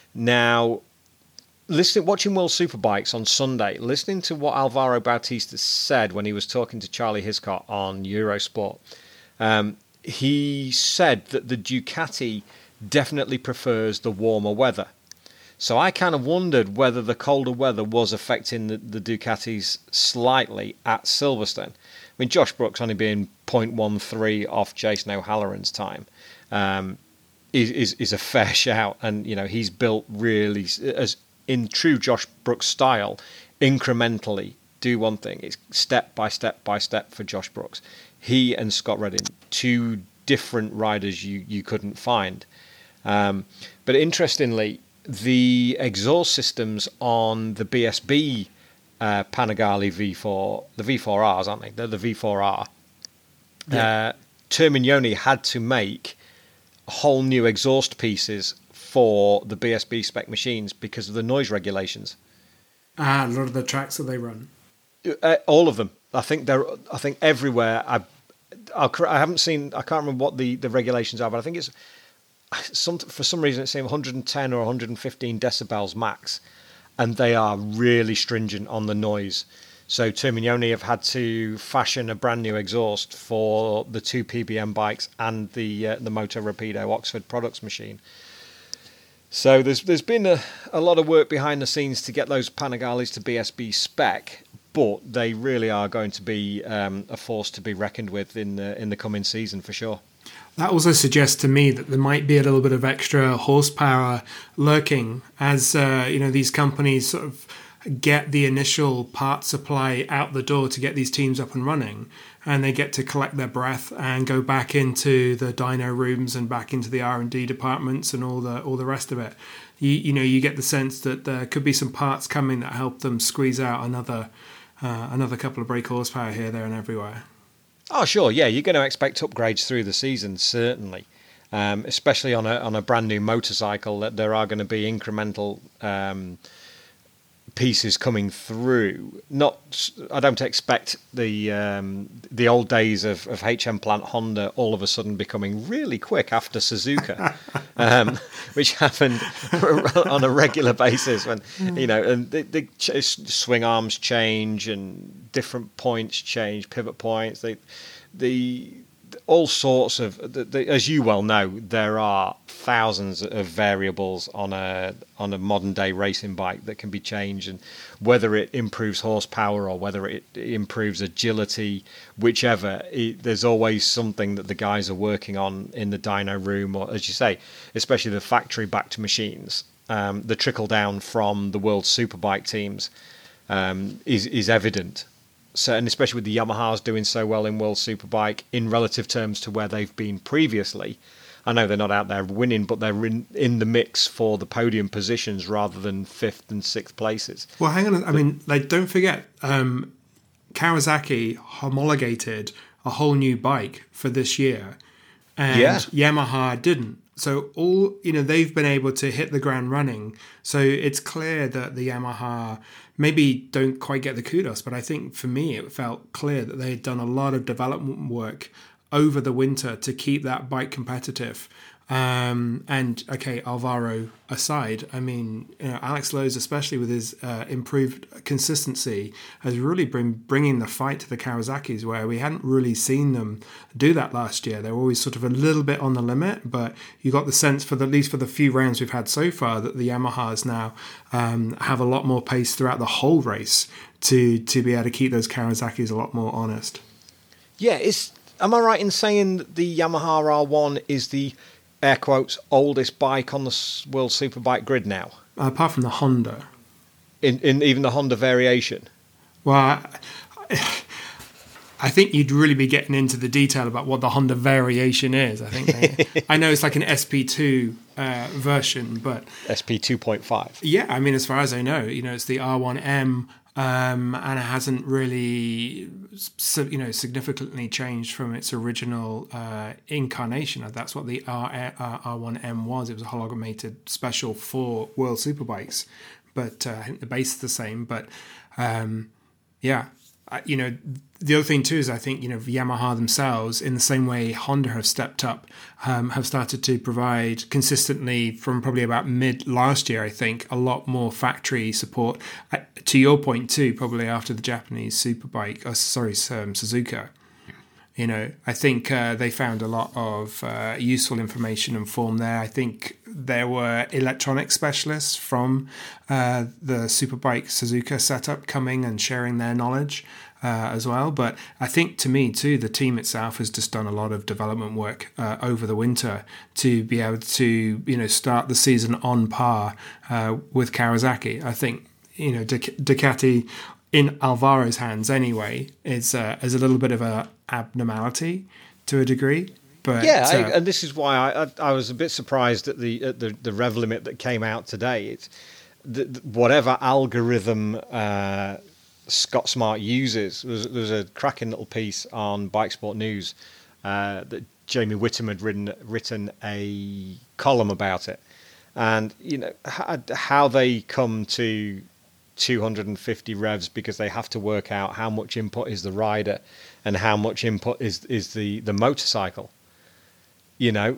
Now, listening, watching World Superbikes on Sunday, listening to what Alvaro Bautista said when he was talking to Charlie Hiscott on Eurosport, um, he said that the Ducati definitely prefers the warmer weather. So I kind of wondered whether the colder weather was affecting the, the Ducatis slightly at Silverstone. I mean, Josh Brooks only being zero point one three off Jason O'Halloran's time um, is, is is a fair shout, and you know he's built really as in true Josh Brooks style, incrementally do one thing. It's step by step by step for Josh Brooks. He and Scott Redding, two different riders you, you couldn't find. Um, but interestingly, the exhaust systems on the B S B uh, Panigale V four, the V four Rs, aren't they? They're the V four R. Yeah. Uh, Termignoni had to make whole new exhaust pieces for the B S B spec machines because of the noise regulations. Ah, a lot of the tracks that they run. Uh, all of them. I think they're. I think everywhere. I, I'll, I haven't seen. I can't remember what the, the regulations are, but I think it's some for some reason it's saying one hundred ten or one hundred fifteen decibels max, and they are really stringent on the noise. So Termignoni have had to fashion a brand new exhaust for the two P B M bikes and the uh, the Moto Rapido Oxford Products machine. So there's there's been a, a lot of work behind the scenes to get those Panigales to B S B spec, but they really are going to be um, a force to be reckoned with in the, in the coming season for sure. That also suggests to me that there might be a little bit of extra horsepower lurking as uh, you know these companies sort of get the initial part supply out the door to get these teams up and running, and they get to collect their breath and go back into the dyno rooms and back into the R and D departments and all the all the rest of it. You, you know, you get the sense that there could be some parts coming that help them squeeze out another uh, another couple of brake horsepower here, there, and everywhere. Oh, sure, yeah, you're going to expect upgrades through the season, certainly. Um, especially on a on a brand new motorcycle, that there are going to be incremental um, pieces coming through. Not, I don't expect the um, the old days of, of H M Plant Honda all of a sudden becoming really quick after Suzuka, um, which happened on a regular basis when, you know, and the, the swing arms change and different points change, pivot points. They, the all sorts of, the, the, as you well know, there are thousands of variables on a on a modern day racing bike that can be changed, and whether it improves horsepower or whether it improves agility, whichever, it, there's always something that the guys are working on in the dyno room, or as you say, especially the factory backed machines. Um, the trickle down from the World Superbike teams um, is is evident. So, and especially with the Yamahas doing so well in World Superbike in relative terms to where they've been previously. I know they're not out there winning, but they're in, in the mix for the podium positions rather than fifth and sixth places. Well, hang on. I mean, like, don't forget, um, Kawasaki homologated a whole new bike for this year, and yeah. Yamaha didn't. So all, you know, they've been able to hit the ground running. So it's clear that the Yamaha maybe don't quite get the kudos, but I think for me it felt clear that they had done a lot of development work over the winter to keep that bike competitive. Um, and okay, Alvaro aside, I mean, you know, Alex Lowe's, especially with his uh, improved consistency, has really been bringing the fight to the Kawasaki's, where we hadn't really seen them do that last year. They were always sort of a little bit on the limit, but you got the sense, for the, at least for the few rounds we've had so far, that the Yamahas now um, have a lot more pace throughout the whole race to to be able to keep those Kawasaki's a lot more honest. Yeah, it's. Am I right in saying that the Yamaha R one is the, air quotes, oldest bike on the World Superbike grid now? Uh, apart from the Honda. In in even the Honda variation? Well, I, I think you'd really be getting into the detail about what the Honda variation is. I think they, I know it's like an S P two uh, version, but S P two point five. Yeah, I mean, as far as I know, you know, it's the R one M. Um, and it hasn't really, you know, significantly changed from its original uh, incarnation. That's what the R, R one M was. It was a hologramated special for World Superbikes, but uh, I think the base is the same. But um, yeah, I, you know, the other thing too is I think, you know, Yamaha themselves, in the same way Honda have stepped up, um, have started to provide consistently from probably about mid last year, I think, a lot more factory support. Uh, to your point too, probably after the Japanese Superbike, oh, sorry, um, Suzuka. You know, I think uh, they found a lot of uh, useful information and form there. I think there were electronic specialists from uh, the Superbike Suzuka setup coming and sharing their knowledge uh, as well. But I think, to me too, the team itself has just done a lot of development work uh, over the winter to be able to, you know, start the season on par uh, with Kawasaki. I think, you know, Duc- Ducati, in Alvaro's hands anyway, is uh, is a little bit of a abnormality to a degree. But yeah, uh, I, and this is why I, I I was a bit surprised at the at the, the rev limit that came out today. It's the, the, whatever algorithm uh, Scott Smart uses. There's, there's a cracking little piece on Bike Sport News uh, that Jamie Whittam had written written a column about it, and you know how, how they come to two hundred fifty revs, because they have to work out how much input is the rider and how much input is is the, the motorcycle. You know,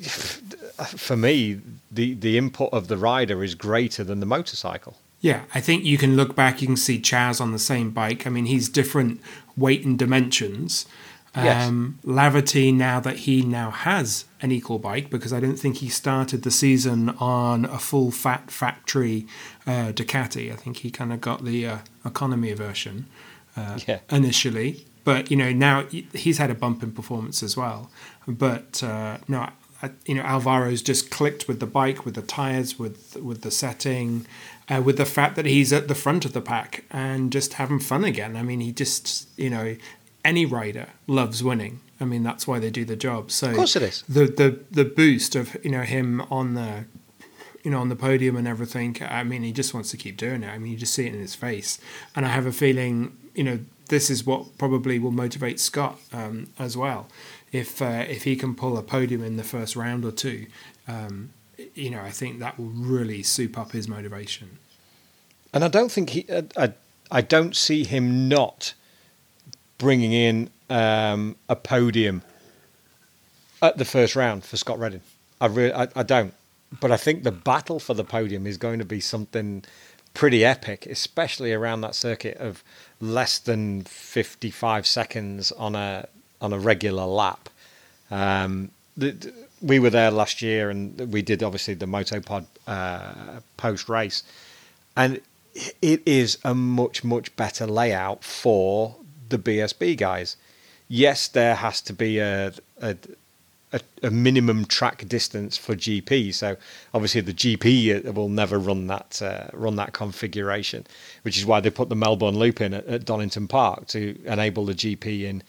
for me, the, the input of the rider is greater than the motorcycle. Yeah, I think you can look back, you can see Chaz on the same bike. I mean, he's different weight and dimensions. Yes. Um, Laverty, now that he now has an equal bike, because I don't think he started the season on a full fat factory uh, Ducati. I think he kind of got the uh, economy version uh, yeah. initially. But, you know, now he's had a bump in performance as well. But, uh, no, uh, you know, Alvaro's just clicked with the bike, with the tires, with with the setting, uh, with the fact that he's at the front of the pack and just having fun again. I mean, he just, you know, any rider loves winning. I mean, that's why they do the job. So of course it is. The the the boost of, you know, him on the, you know, on the podium and everything. I mean, he just wants to keep doing it. I mean, you just see it in his face. And I have a feeling, you know, this is what probably will motivate Scott um, as well. If uh, if he can pull a podium in the first round or two, um, you know, I think that will really soup up his motivation. And I don't think he, I, I, I don't see him not bringing in um, a podium at the first round for Scott Redding. I really, I, I don't. But I think the battle for the podium is going to be something pretty epic, especially around that circuit of less than fifty-five seconds on a on a regular lap. Um, the, we were there last year, and we did obviously the Motopod uh, post race, and it is a much much better layout for the B S B guys. Yes, there has to be a a, a, a minimum track distance for G P, so obviously the G P will never run that uh, run that configuration, which is why they put the Melbourne Loop in at, at Donington Park to enable the G P in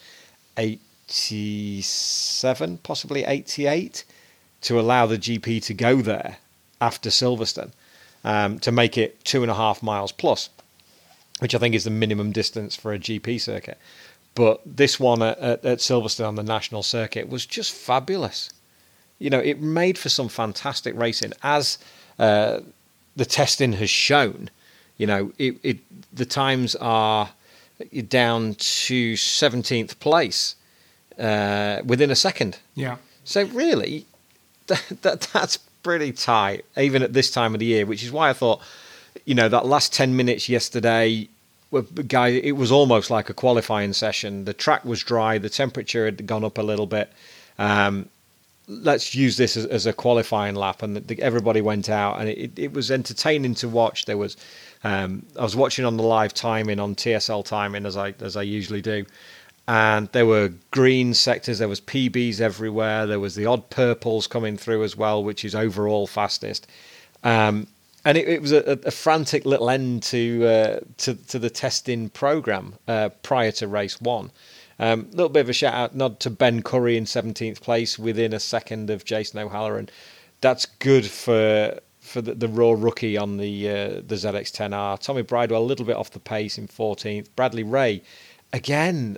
eighty-seven, possibly eighty-eight, to allow the G P to go there after Silverstone, um, to make it two and a half miles plus, which I think is the minimum distance for a G P circuit. But this one at, at, at Silverstone on the national circuit was just fabulous. You know, it made for some fantastic racing, as uh, the testing has shown. You know, it, it the times are down to seventeenth place uh, within a second. Yeah. So really, that, that that's pretty tight, even at this time of the year, which is why I thought, you know, that last ten minutes yesterday, guy, it was almost like a qualifying session. The track was dry, the temperature had gone up a little bit. Um, let's use this as, as a qualifying lap, and the, the, everybody went out, and it, it was entertaining to watch. There was, um, I was watching on the live timing on T S L timing as I as I usually do, and there were green sectors, there was P Bs everywhere, there was the odd purples coming through as well, which is overall fastest. Um, And it, it was a, a frantic little end to uh, to, to the testing program uh, prior to race one. A um, little bit of a shout out nod to Ben Curry in seventeenth place within a second of Jason O'Halloran. That's good for for the, the raw rookie on the uh, the Z X ten R. Tommy Bridewell a little bit off the pace in fourteenth. Bradley Ray, again,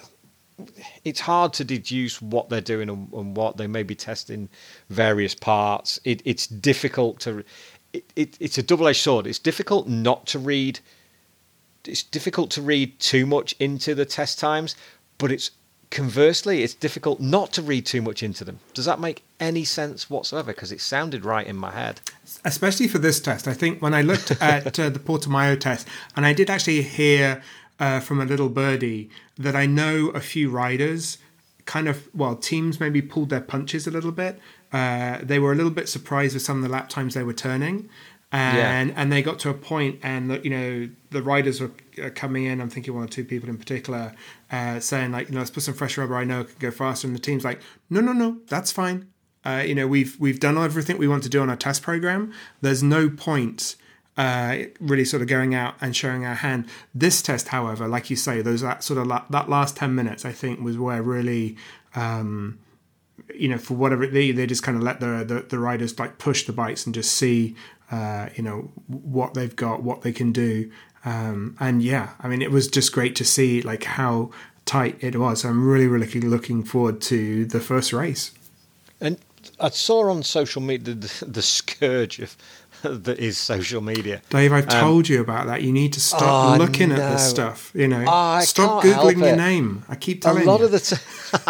it's hard to deduce what they're doing and, and what they may be testing various parts. It, it's difficult to. It, it, it's a double-edged sword. It's difficult not to read. It's difficult to read too much into the test times, but it's conversely, it's difficult not to read too much into them. Does that make any sense whatsoever? Because it sounded right in my head. Especially for this test, I think when I looked at uh, the Portimao test, and I did actually hear uh, from a little birdie that I know a few riders kind of, well, teams maybe pulled their punches a little bit. Uh, they were a little bit surprised with some of the lap times they were turning, and yeah. and they got to a point, and you know the riders were coming in. I'm thinking one or two people in particular uh, saying like, you know, let's put some fresh rubber. I know it could go faster, and the team's like, no, no, no, that's fine. Uh, you know, we've we've done everything we want to do on our test program. There's no point uh, really sort of going out and showing our hand. This test, however, like you say, those that sort of la- that last ten minutes, I think, was where really. Um, you know, for whatever they they just kind of let the, the the riders like push the bikes and just see, uh, you know, what they've got, what they can do, um, and yeah, I mean, it was just great to see like how tight it was. I'm really, really looking forward to the first race. And I saw on social media the, the scourge of that is social media. Dave, I've um, told you about that. You need to stop oh, looking no. at this stuff. You know, oh, stop googling your name. I keep telling you. A lot you. of the t-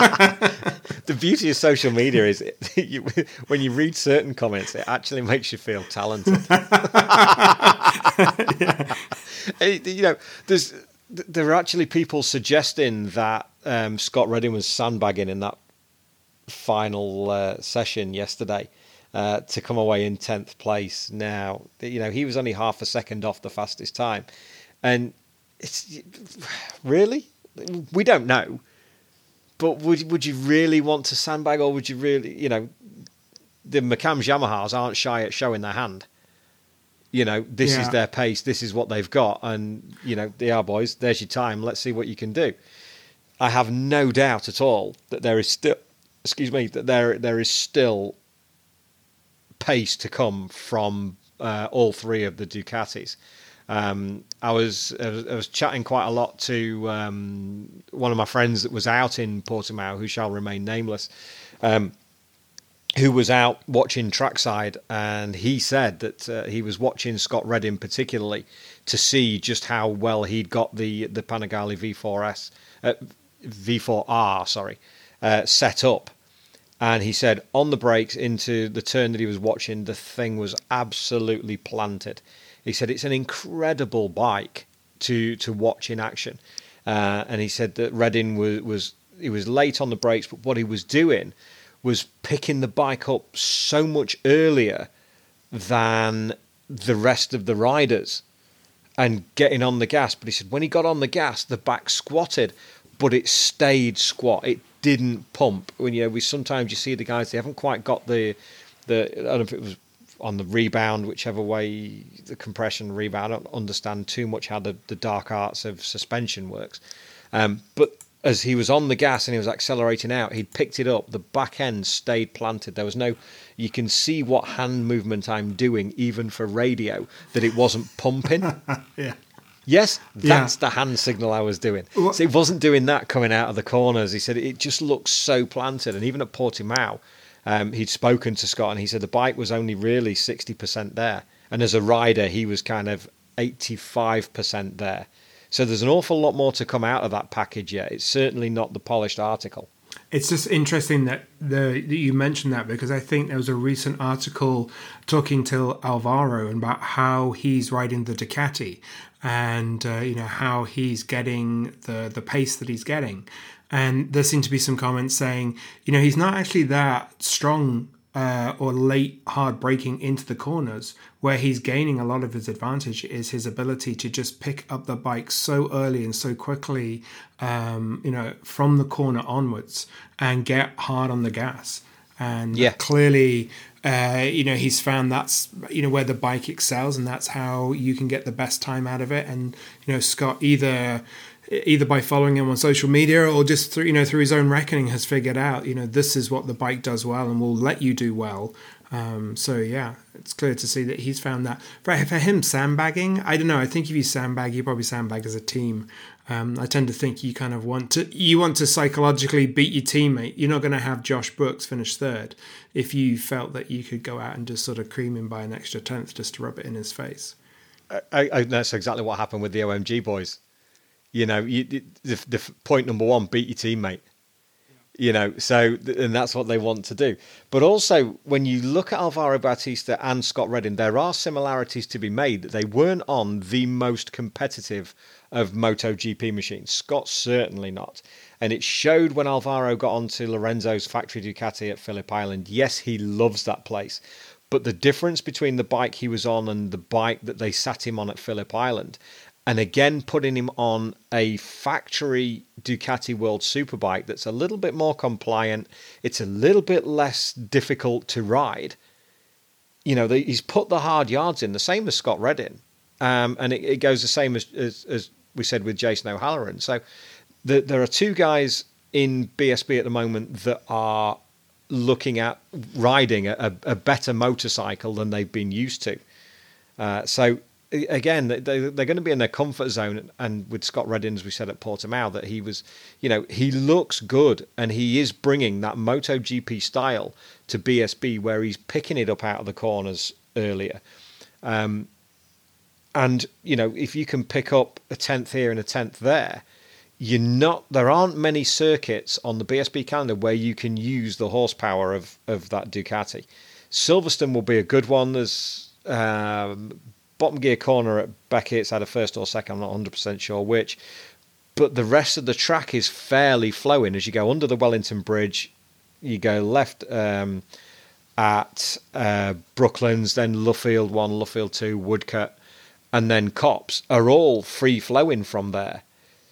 the beauty of social media is it, you, when you read certain comments, it actually makes you feel talented. yeah. You know, there's there are actually people suggesting that um, Scott Redding was sandbagging in that final uh, session yesterday. Uh, to come away in tenth place. Now, you know, he was only half a second off the fastest time. And it's really, we don't know. But would would you really want to sandbag, or would you really, you know, the McCams Yamahas aren't shy at showing their hand. You know, this Yeah. is their pace, this is what they've got, and, you know, they are, boys, there's your time, let's see what you can do. I have no doubt at all that there is still, excuse me, that there there is still pace to come from uh, all three of the Ducatis. Um, I was I was I was chatting quite a lot to um, one of my friends that was out in Portimao, who shall remain nameless, um, who was out watching trackside, and he said that uh, he was watching Scott Redding particularly to see just how well he'd got the the Panigale V four S, uh, V four R, sorry, uh, set up. And he said on the brakes into the turn that he was watching, the thing was absolutely planted. He said it's an incredible bike to to watch in action, uh, and he said that Redding was was he was late on the brakes, but what he was doing was picking the bike up so much earlier than the rest of the riders and getting on the gas. But he said when he got on the gas, the back squatted, but it stayed squat. It didn't pump. When you know, we sometimes you see the guys, they haven't quite got the the. I don't know if it was on the rebound, whichever way, the compression rebound. I don't understand too much how the, the dark arts of suspension works. Um, but as he was on the gas and he was accelerating out, he'd picked it up. The back end stayed planted. There was no, you can see what hand movement I'm doing, even for radio, that it wasn't pumping. Yeah. Yes, that's Yeah. the hand signal I was doing. Well- So it wasn't doing that coming out of the corners. He said it just looks so planted. And even at Portimao, um, he'd spoken to Scott and he said the bike was only really sixty percent there. And as a rider, he was kind of eighty-five percent there. So there's an awful lot more to come out of that package yet. It's certainly not the polished article. It's just interesting that the that you mentioned that, because I think there was a recent article talking to Alvaro about how he's riding the Ducati and uh, you know how he's getting the the pace that he's getting, and there seemed to be some comments saying you know he's not actually that strong uh, or late hard braking into the corners. Where he's gaining a lot of his advantage is his ability to just pick up the bike so early and so quickly, um, you know, from the corner onwards and get hard on the gas. And Yeah. clearly, uh, you know, he's found that's, you know, where the bike excels, and that's how you can get the best time out of it. And, you know, Scott either either by following him on social media or just through, you know, through his own reckoning has figured out, you know, this is what the bike does well and will let you do well. Um, so yeah, it's clear to see that he's found that. For, for him, sandbagging, I don't know. I think if you sandbag, you probably sandbag as a team. Um, I tend to think you kind of want to you want to psychologically beat your teammate. You're not going to have Josh Brooks finish third if you felt that you could go out and just sort of cream him by an extra tenth just to rub it in his face. I, I, that's exactly what happened with the O M G boys. You know, you, the, the point number one, beat your teammate. You know, so, and that's what they want to do. But also, when you look at Alvaro Bautista and Scott Redding, there are similarities to be made. They weren't on the most competitive of MotoGP machines. Scott's certainly not. And it showed when Alvaro got onto Lorenzo's factory Ducati at Phillip Island. Yes, he loves that place. But the difference between the bike he was on and the bike that they sat him on at Phillip Island, and again putting him on a factory Ducati World Superbike that's a little bit more compliant, it's a little bit less difficult to ride. You know, they, he's put the hard yards in, the same as Scott Redding. Um, and it, it goes the same as, as, as we said with Jason O'Halloran. So the, there are two guys in B S B at the moment that are looking at riding a, a better motorcycle than they've been used to. Uh, so again, they, they're going to be in their comfort zone. And with Scott Redding, as we said at Portimao, that he was, you know, he looks good and he is bringing that MotoGP style to B S B where he's picking it up out of the corners earlier. Um, and, you know, if you can pick up a tenth here and a tenth there, you're not, there aren't many circuits on the B S B calendar where you can use the horsepower of, of that Ducati. Silverstone will be a good one. There's um, bottom gear corner at Beckett's had a first or second, I'm not one hundred percent sure which. But the rest of the track is fairly flowing. As you go under the Wellington Bridge, you go left um, at uh, Brooklands, then Luffield one, Luffield two, Woodcut, and then Copse are all free flowing from there.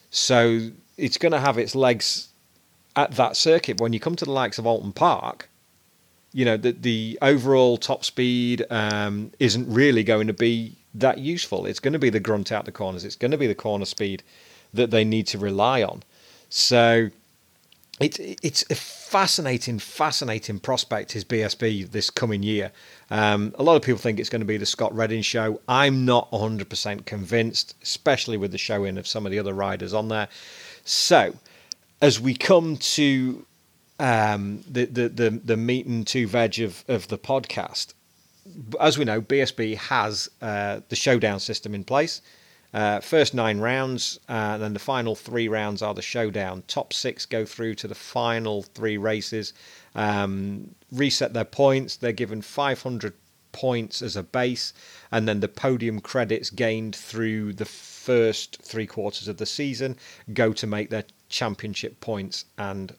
So it's going to have its legs at that circuit. When you come to the likes of Alton Park, you know, the, the overall top speed um, isn't really going to be that useful. It's going to be the grunt out the corners. It's going to be the corner speed that they need to rely on. So it's it's a fascinating, fascinating prospect, his B S B this coming year. Um, a lot of people think it's going to be the Scott Redding show. I'm not one hundred percent convinced, especially with the showing of some of the other riders on there. So as we come to um, the, the, the, the meat and two veg of, of the podcast, as we know, B S B has uh, the showdown system in place. Uh, first nine rounds, uh, and then the final three rounds are the showdown. Top six go through to the final three races, um, reset their points. They're given five hundred points as a base, and then the podium credits gained through the first three quarters of the season go to make their championship points, and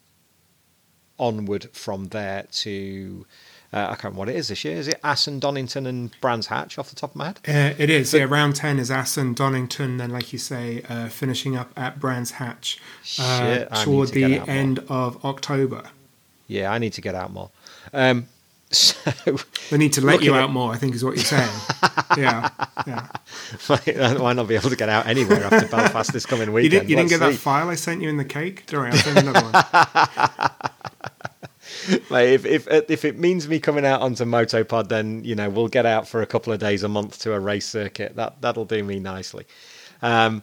onward from there to... Uh, I can't remember what it is this year. Is it Assen, Donington and Brands Hatch off the top of my head? Uh, it is. But, yeah, round ten is Assen, Donington, then, like you say, uh, finishing up at Brands Hatch uh, shit, toward to the end of October. Yeah, I need to get out more. Um, so They need to let you at... out more, I think is what you're saying. yeah, yeah. I might not be able to get out anywhere after Belfast this coming weekend. You didn't, you didn't get see. that file I sent you in the cake? Don't worry, I'll send you another one. Mate, if if if it means me coming out onto Motopod, then you know we'll get out for a couple of days a month to a race circuit. That that'll do me nicely. Um,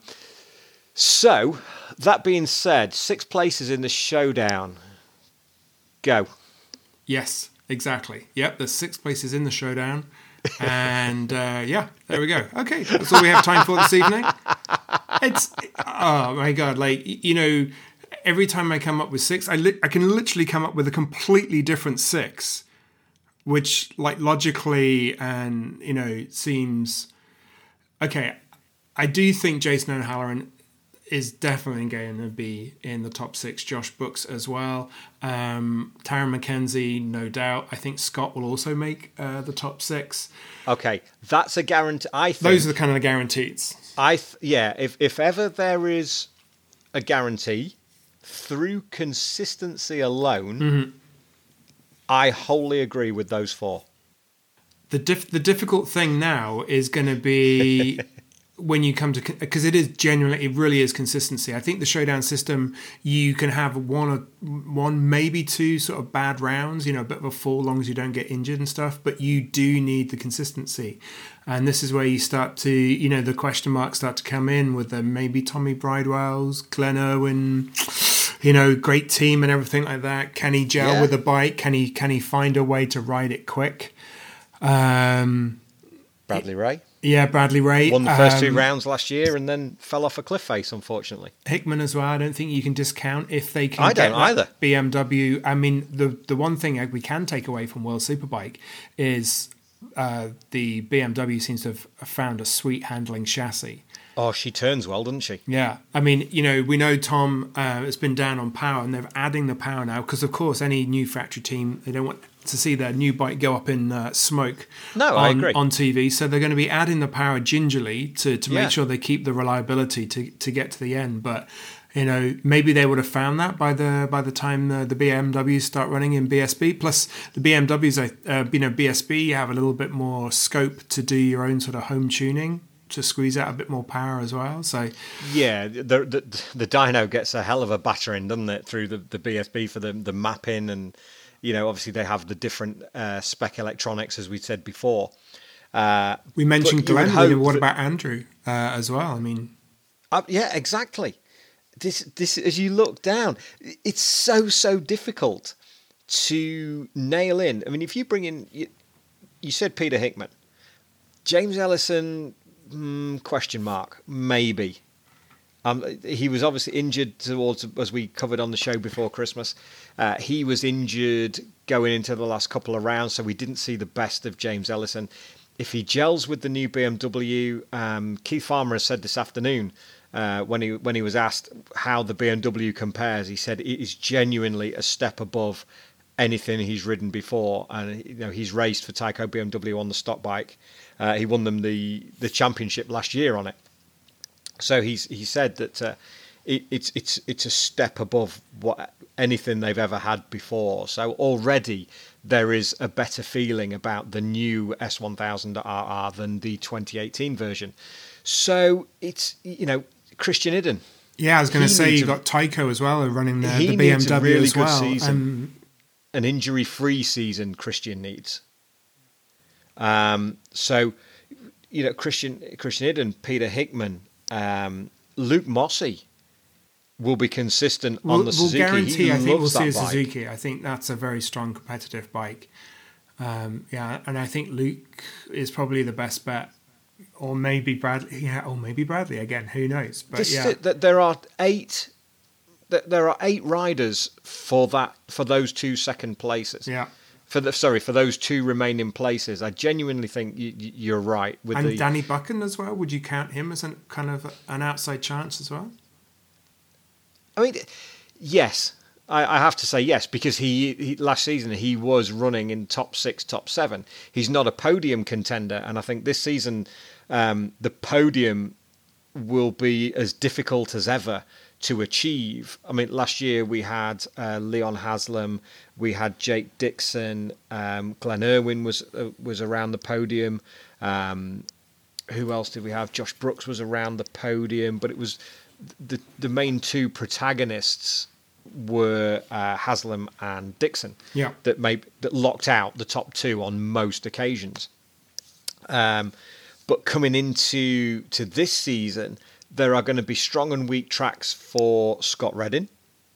so that being said, six places in the showdown. Go. Yes, exactly. Yep, there's six places in the showdown, and uh, yeah, there we go. Okay, that's all we have time for this evening. It's oh my god, like you know. Every time I come up with six, I li- I can literally come up with a completely different six, which like logically and you know seems okay. I do think Jason O'Halloran is definitely going to be in the top six. Josh Brooks as well. Um, Taron McKenzie, no doubt. I think Scott will also make uh, the top six. Okay, that's a guarantee. I think those are the kind of the guarantees. I th- yeah. If if ever there is a guarantee. Through consistency alone, mm-hmm. I wholly agree with those four. The dif- the difficult thing now is going to be when you come to... Because it is genuinely, it really is consistency. I think the showdown system, you can have one or one, maybe two sort of bad rounds, you know, a bit of a fall, long as you don't get injured and stuff, but you do need the consistency. And this is where you start to, you know, the question marks start to come in with the maybe Tommy Bridewell's, Glenn Irwin... You know, great team and everything like that. Can he gel yeah. with a bike? Can he can he find a way to ride it quick? Um, Bradley Ray. Yeah, Bradley Ray. Won the first um, two rounds last year and then fell off a cliff face, unfortunately. Hickman as well. I don't think you can discount if they can I get don't either. B M W. I mean, the, the one thing we can take away from World Superbike is uh, the B M W seems to have found a sweet handling chassis. Oh, she turns well, doesn't she? Yeah. I mean, you know, we know Tom uh, has been down on power and they're adding the power now because, of course, any new factory team, they don't want to see their new bike go up in uh, smoke no, on, I agree. on T V. So they're going to be adding the power gingerly to, to yeah. make sure they keep the reliability to, to get to the end. But, you know, maybe they would have found that by the by the time the, the B M Ws start running in B S B. Plus, the B M Ws, uh, you know, B S B, you have a little bit more scope to do your own sort of home tuning to squeeze out a bit more power as well. So yeah, the the, the dyno gets a hell of a battering, doesn't it, through the, the B S B for the the mapping, and you know obviously they have the different uh, spec electronics as we said before. Uh, we mentioned Glenn. What that, about Andrew uh, as well? I mean, uh, yeah, exactly. This this as you look down, it's so so difficult to nail in. I mean, if you bring in, you, you said Peter Hickman, James Ellison. Mm, question mark, maybe. Um, he was obviously injured towards, as we covered on the show before Christmas. Uh, he was injured going into the last couple of rounds, so we didn't see the best of James Ellison. If he gels with the new B M W, um, Keith Farmer has said this afternoon uh, when he when he was asked how the B M W compares, he said it is genuinely a step above anything he's ridden before, and you know he's raced for Tyco B M W on the stock bike. Uh, he won them the, the championship last year on it. So he's he said that uh, it, it's it's it's a step above what anything they've ever had before. So already there is a better feeling about the new S one thousand R R than the twenty eighteen version. So it's, you know, Christian Hidden. Yeah, I was going to say you got Tyco as well running the, the B M W a really as well. Good season. Um, An injury-free season Christian needs. Um, so, you know, Christian Christian Hidden, Peter Hickman, um, Luke Mossey will be consistent we'll, on the Suzuki. We'll guarantee, he I think we'll see a bike. Suzuki. I think that's a very strong competitive bike. Um, yeah, and I think Luke is probably the best bet. Or maybe Bradley. Yeah, or maybe Bradley again. Who knows? But this yeah, that there are eight. There are eight riders for that for those two second places. Yeah. For the sorry for those two remaining places, I genuinely think you, you're right with and the Danny Buchan as well. Would you count him as an kind of an outside chance as well? I mean, yes, I, I have to say yes because he, he last season he was running in top six, top seven. He's not a podium contender, and I think this season um, the podium will be as difficult as ever to achieve. I mean, last year we had uh, Leon Haslam, we had Jake Dixon, um, Glenn Irwin was uh, was around the podium. Um, who else did we have? Josh Brooks was around the podium, but it was the the main two protagonists were uh, Haslam and Dixon. Yeah, that made that locked out the top two on most occasions. Um, but coming into to this season, there are going to be strong and weak tracks for Scott Redding.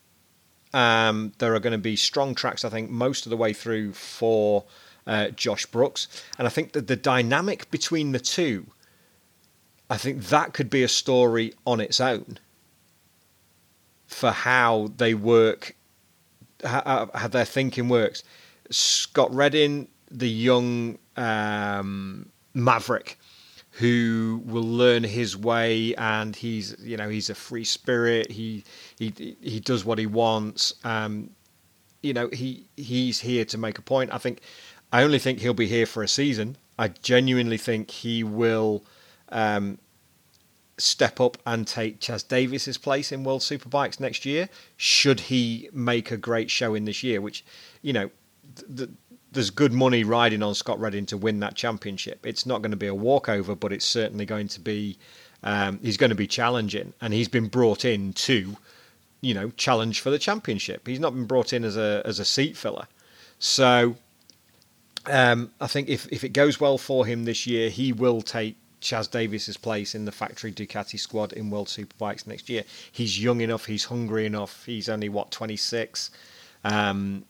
Um, there are going to be strong tracks, I think, most of the way through for uh, Josh Brooks. And I think that the dynamic between the two, I think that could be a story on its own for how they work, how, how their thinking works. Scott Redding, the young um, maverick, who will learn his way, and he's, you know, he's a free spirit. He he he does what he wants. Um, you know, he he's here to make a point. I think, I only think he'll be here for a season. I genuinely think he will um, step up and take Chaz Davies's place in World Superbikes next year. Should he make a great showing this year, which, you know, the there's good money riding on Scott Redding to win that championship. It's not going to be a walkover, but it's certainly going to be, um, he's going to be challenging. And he's been brought in to, you know, challenge for the championship. He's not been brought in as a as a seat filler. So um, I think if, if it goes well for him this year, he will take Chaz Davies's place in the factory Ducati squad in World Superbikes next year. He's young enough, he's hungry enough. He's only, what, twenty-six? Um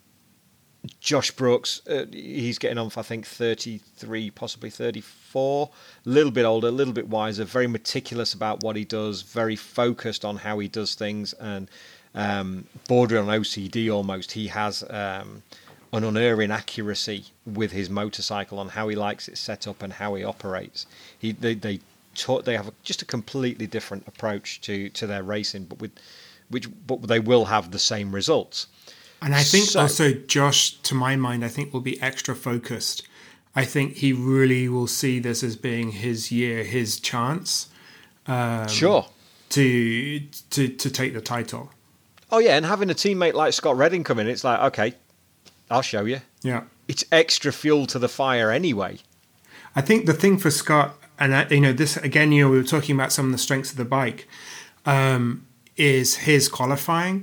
Josh Brooks, uh, he's getting on for, I think, thirty-three, possibly thirty-four. A little bit older, a little bit wiser, very meticulous about what he does, very focused on how he does things, and um, bordering on O C D almost. He has um, an unerring accuracy with his motorcycle on how he likes it set up and how he operates. He They they, taught, they have a, just a completely different approach to, to their racing, but with which but they will have the same results. And I think so, also Josh, to my mind, I think will be extra focused. I think he really will see this as being his year, his chance. Um, sure. To to to take the title. Oh yeah, and having a teammate like Scott Redding come in, it's like, okay, I'll show you. Yeah. It's extra fuel to the fire anyway. I think the thing for Scott, and I, you know, this again, you know, we were talking about some of the strengths of the bike, um, is his qualifying.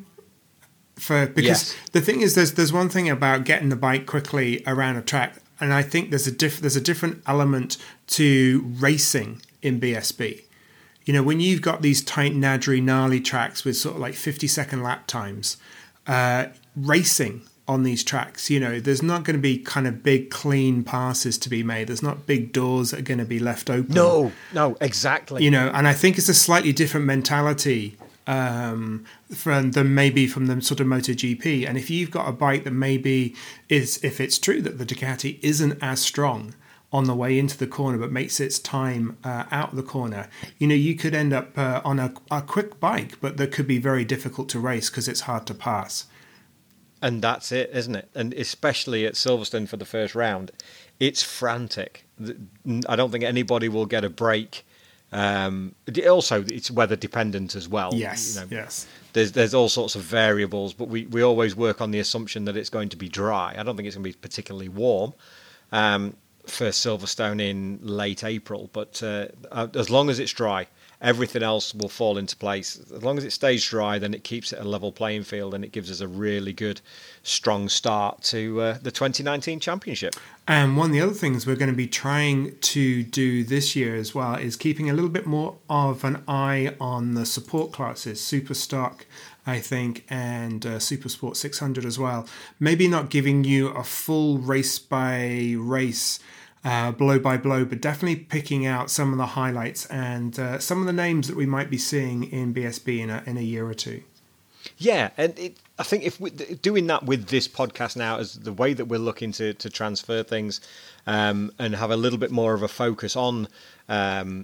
For because yes. the thing is, there's there's one thing about getting the bike quickly around a track, and I think there's a diff, there's a different element to racing in B S B. You know, when you've got these tight, nadry, gnarly tracks with sort of like fifty second lap times, uh, racing on these tracks, you know, there's not going to be kind of big, clean passes to be made. There's not big doors that are going to be left open. No, no, exactly. You know, and I think it's a slightly different mentality um, from than maybe from the sort of MotoGP. And if you've got a bike that maybe is, if it's true that the Ducati isn't as strong on the way into the corner, but makes its time uh, out of the corner, you know, you could end up uh, on a, a quick bike, but that could be very difficult to race because it's hard to pass. And that's it, isn't it? And especially at Silverstone for the first round, it's frantic. I don't think anybody will get a break Um, it also, it's weather dependent as well. Yes, you know, yes. There's there's all sorts of variables, but we, we always work on the assumption that it's going to be dry. I don't think it's going to be particularly warm um, for Silverstone in late April, but uh, as long as it's dry, everything else will fall into place. As long as it stays dry, then it keeps it a level playing field, and it gives us a really good, strong start to uh, the twenty nineteen championship. And one of the other things we're going to be trying to do this year as well is keeping a little bit more of an eye on the support classes, Super Stock, I think, and uh, Super Sport six hundred as well. Maybe not giving you a full race by race, uh, blow by blow, but definitely picking out some of the highlights and uh, some of the names that we might be seeing in B S B in a, in a year or two. Yeah, and it, I think if we doing that with this podcast now as the way that we're looking to, to transfer things um, and have a little bit more of a focus on um,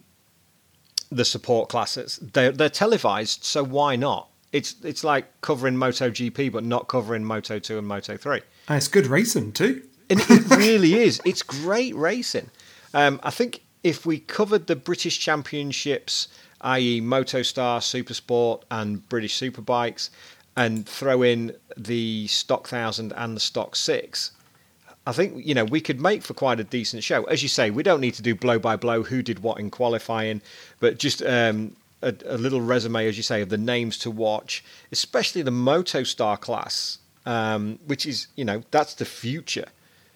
the support classes, they're, they're televised, so why not? It's it's like covering MotoGP, but not covering Moto two and Moto three. And it's good racing too. And it really is. It's great racing. Um, I think if we covered the British Championships, that is. Motostar, Supersport and British Superbikes, and throw in the Stock one thousand and the Stock six, I think, you know, we could make for quite a decent show. As you say, we don't need to do blow by blow who did what in qualifying, but just um, a, a little resume, as you say, of the names to watch, especially the Motostar class, um, which is, you know, that's the future.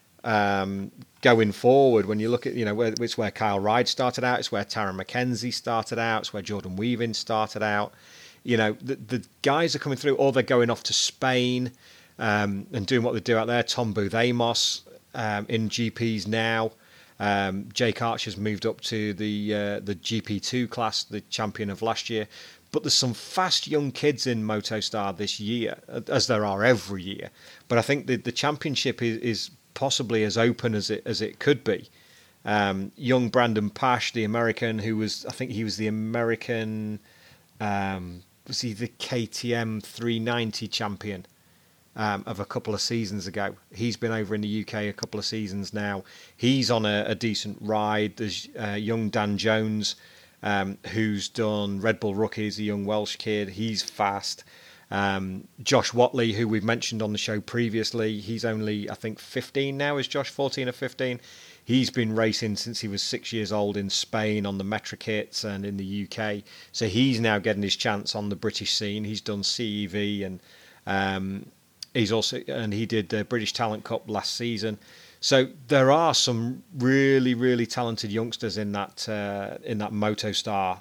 Um, going forward, when you look at, you know, where, it's where Kyle Ryde started out, it's where Taron McKenzie started out, it's where Jordan Weaving started out. You know, the, the guys are coming through, or they're going off to Spain um, and doing what they do out there. Tom Booth Amos um, in G Ps now. Um, Jake Archer's moved up to the uh, the G P two class, the champion of last year. But there's some fast young kids in Motostar this year, as there are every year. But I think the, the championship is, is possibly as open as it as it could be. Um, young Brandon Pash, the American, who was, I think he was the American, um, was he the K T M three ninety champion um, of a couple of seasons ago. He's been over in the U K a couple of seasons now. He's on a, a decent ride. There's uh, young Dan Jones, um, who's done Red Bull Rookies, a young Welsh kid. He's fast. Um, Josh Watley, who we've mentioned on the show previously, he's only, I think, fifteen now. Is Josh fourteen or fifteen? He's been racing since he was six years old in Spain on the Metra kits and in the U K. So he's now getting his chance on the British scene. He's done C E V and um, he's also and he did the British Talent Cup last season. So there are some really, really talented youngsters in that uh, in that Motostar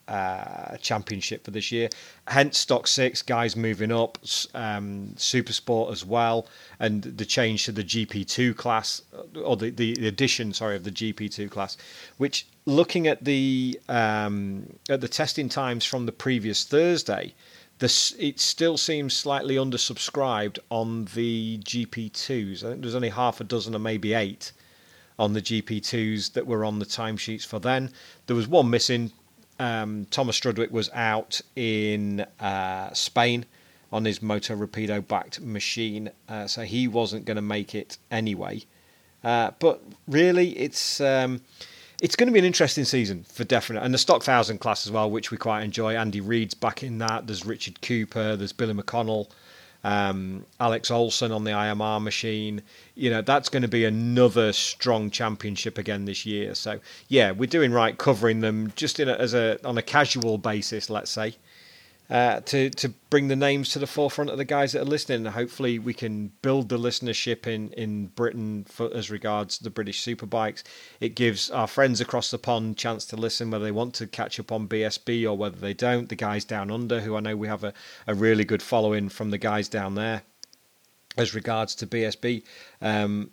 Uh, championship for this year. Hence Stock six, guys moving up, um, Super Sport as well, and the change to the G P two class, or the, the addition, sorry, of the G P two class, which, looking at the um, at the testing times from the previous Thursday, this it still seems slightly undersubscribed on the G P twos. I think there's only half a dozen or maybe eight on the G P twos that were on the timesheets for then. There was one missing. Um, Thomas Strudwick was out in uh, Spain on his Moto Rapido backed machine, uh, so he wasn't going to make it anyway. Uh, but really, it's um, it's going to be an interesting season for definite, and the Stock one thousand class as well, which we quite enjoy. Andy Reid's back in that. There's Richard Cooper. There's Billy McConnell. Um, Alex Olson on the I M R machine. You know, that's going to be another strong championship again this year. So yeah, we're doing right covering them just in a, as a on a casual basis, let's say, uh, to to bring the names to the forefront of the guys that are listening. And hopefully we can build the listenership in in Britain for, as regards the British Superbikes. It gives our friends across the pond a chance to listen, whether they want to catch up on B S B or whether they don't. The guys down under, who I know we have a, a really good following from the guys down there as regards to B S B. Um,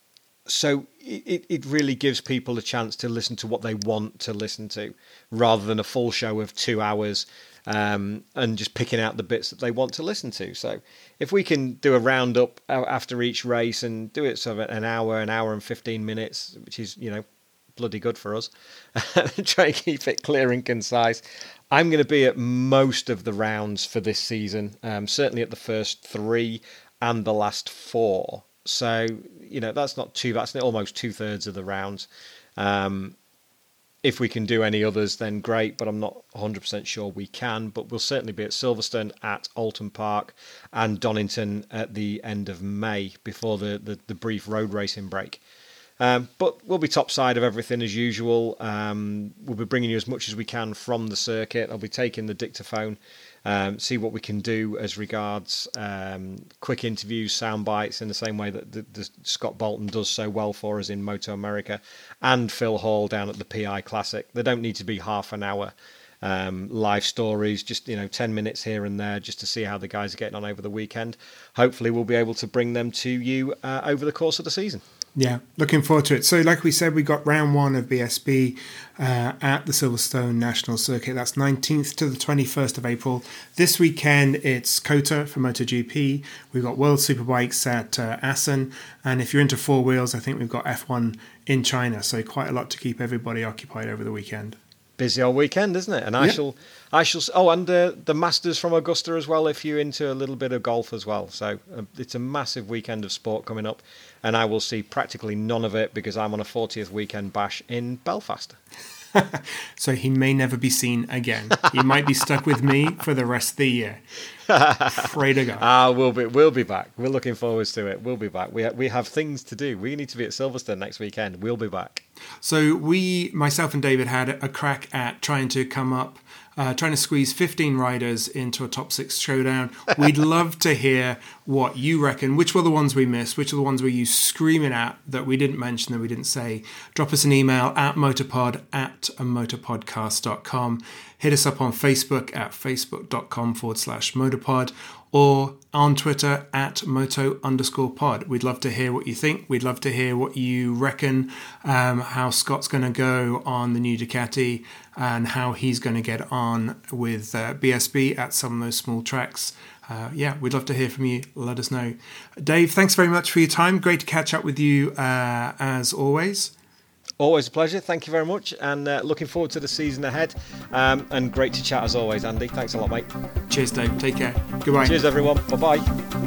so it, it really gives people a chance to listen to what they want to listen to, rather than a full show of two hours um, and just picking out the bits that they want to listen to. So if we can do a roundup after each race and do it sort of an hour, an hour and fifteen minutes, which is, you know, bloody good for us, try and keep it clear and concise. I'm going to be at most of the rounds for this season, um, certainly at the first three and the last four. So, you know, that's not too, that's almost two thirds of the rounds. Um, If we can do any others, then great, but I'm not one hundred percent sure we can. But we'll certainly be at Silverstone, at Alton Park, and Donington at the end of May before the, the, the brief road racing break. Um, but we'll be topside of everything as usual. Um, we'll be bringing you as much as we can from the circuit. I'll be taking the dictaphone, um, see what we can do as regards um, quick interviews, sound bites, in the same way that the, the Scott Bolton does so well for us in Moto America, and Phil Hall down at the P I Classic. They don't need to be half an hour um, live stories, just you know, ten minutes here and there, just to see how the guys are getting on over the weekend. Hopefully, we'll be able to bring them to you uh, over the course of the season. Yeah, looking forward to it. So like we said, we got round one of B S B uh, at the Silverstone National Circuit. That's nineteenth to the twenty-first of April. This weekend, it's COTA for MotoGP. We've got World Superbikes at uh, Assen. And if you're into four wheels, I think we've got F one in China. So quite a lot to keep everybody occupied over the weekend. Busy old weekend, isn't it? And I yep. shall, I shall. Oh, and uh, the Masters from Augusta as well. If you're into a little bit of golf as well, so uh, it's a massive weekend of sport coming up, and I will see practically none of it because I'm on a fortieth weekend bash in Belfast. So he may never be seen again. He might be stuck with me for the rest of the year. Pray to God. Ah, we'll be we'll be back. We're looking forward to it. We'll be back. We ha- we have things to do. We need to be at Silverstone next weekend. We'll be back. So we, myself and David, had a crack at trying to come up, uh, trying to squeeze fifteen riders into a top six showdown. We'd love to hear what you reckon. Which were the ones we missed? Which are the ones were you screaming at that we didn't mention, that we didn't say? Drop us an email at motorpod at motorpodcast dot com. Hit us up on Facebook at facebook.com forward slash motorpod, or on Twitter at moto underscore pod. We'd love to hear what you think. We'd love to hear what you reckon, um, how Scott's going to go on the new Ducati and how he's going to get on with uh, B S B at some of those small tracks. Uh, yeah, we'd love to hear from you. Let us know. Dave, thanks very much for your time. Great to catch up with you uh, as always. Always a pleasure. Thank you very much. And uh, looking forward to the season ahead. Um, and great to chat as always, Andy. Thanks a lot, mate. Cheers, Dave. Take care. Goodbye. Cheers, everyone. Bye-bye.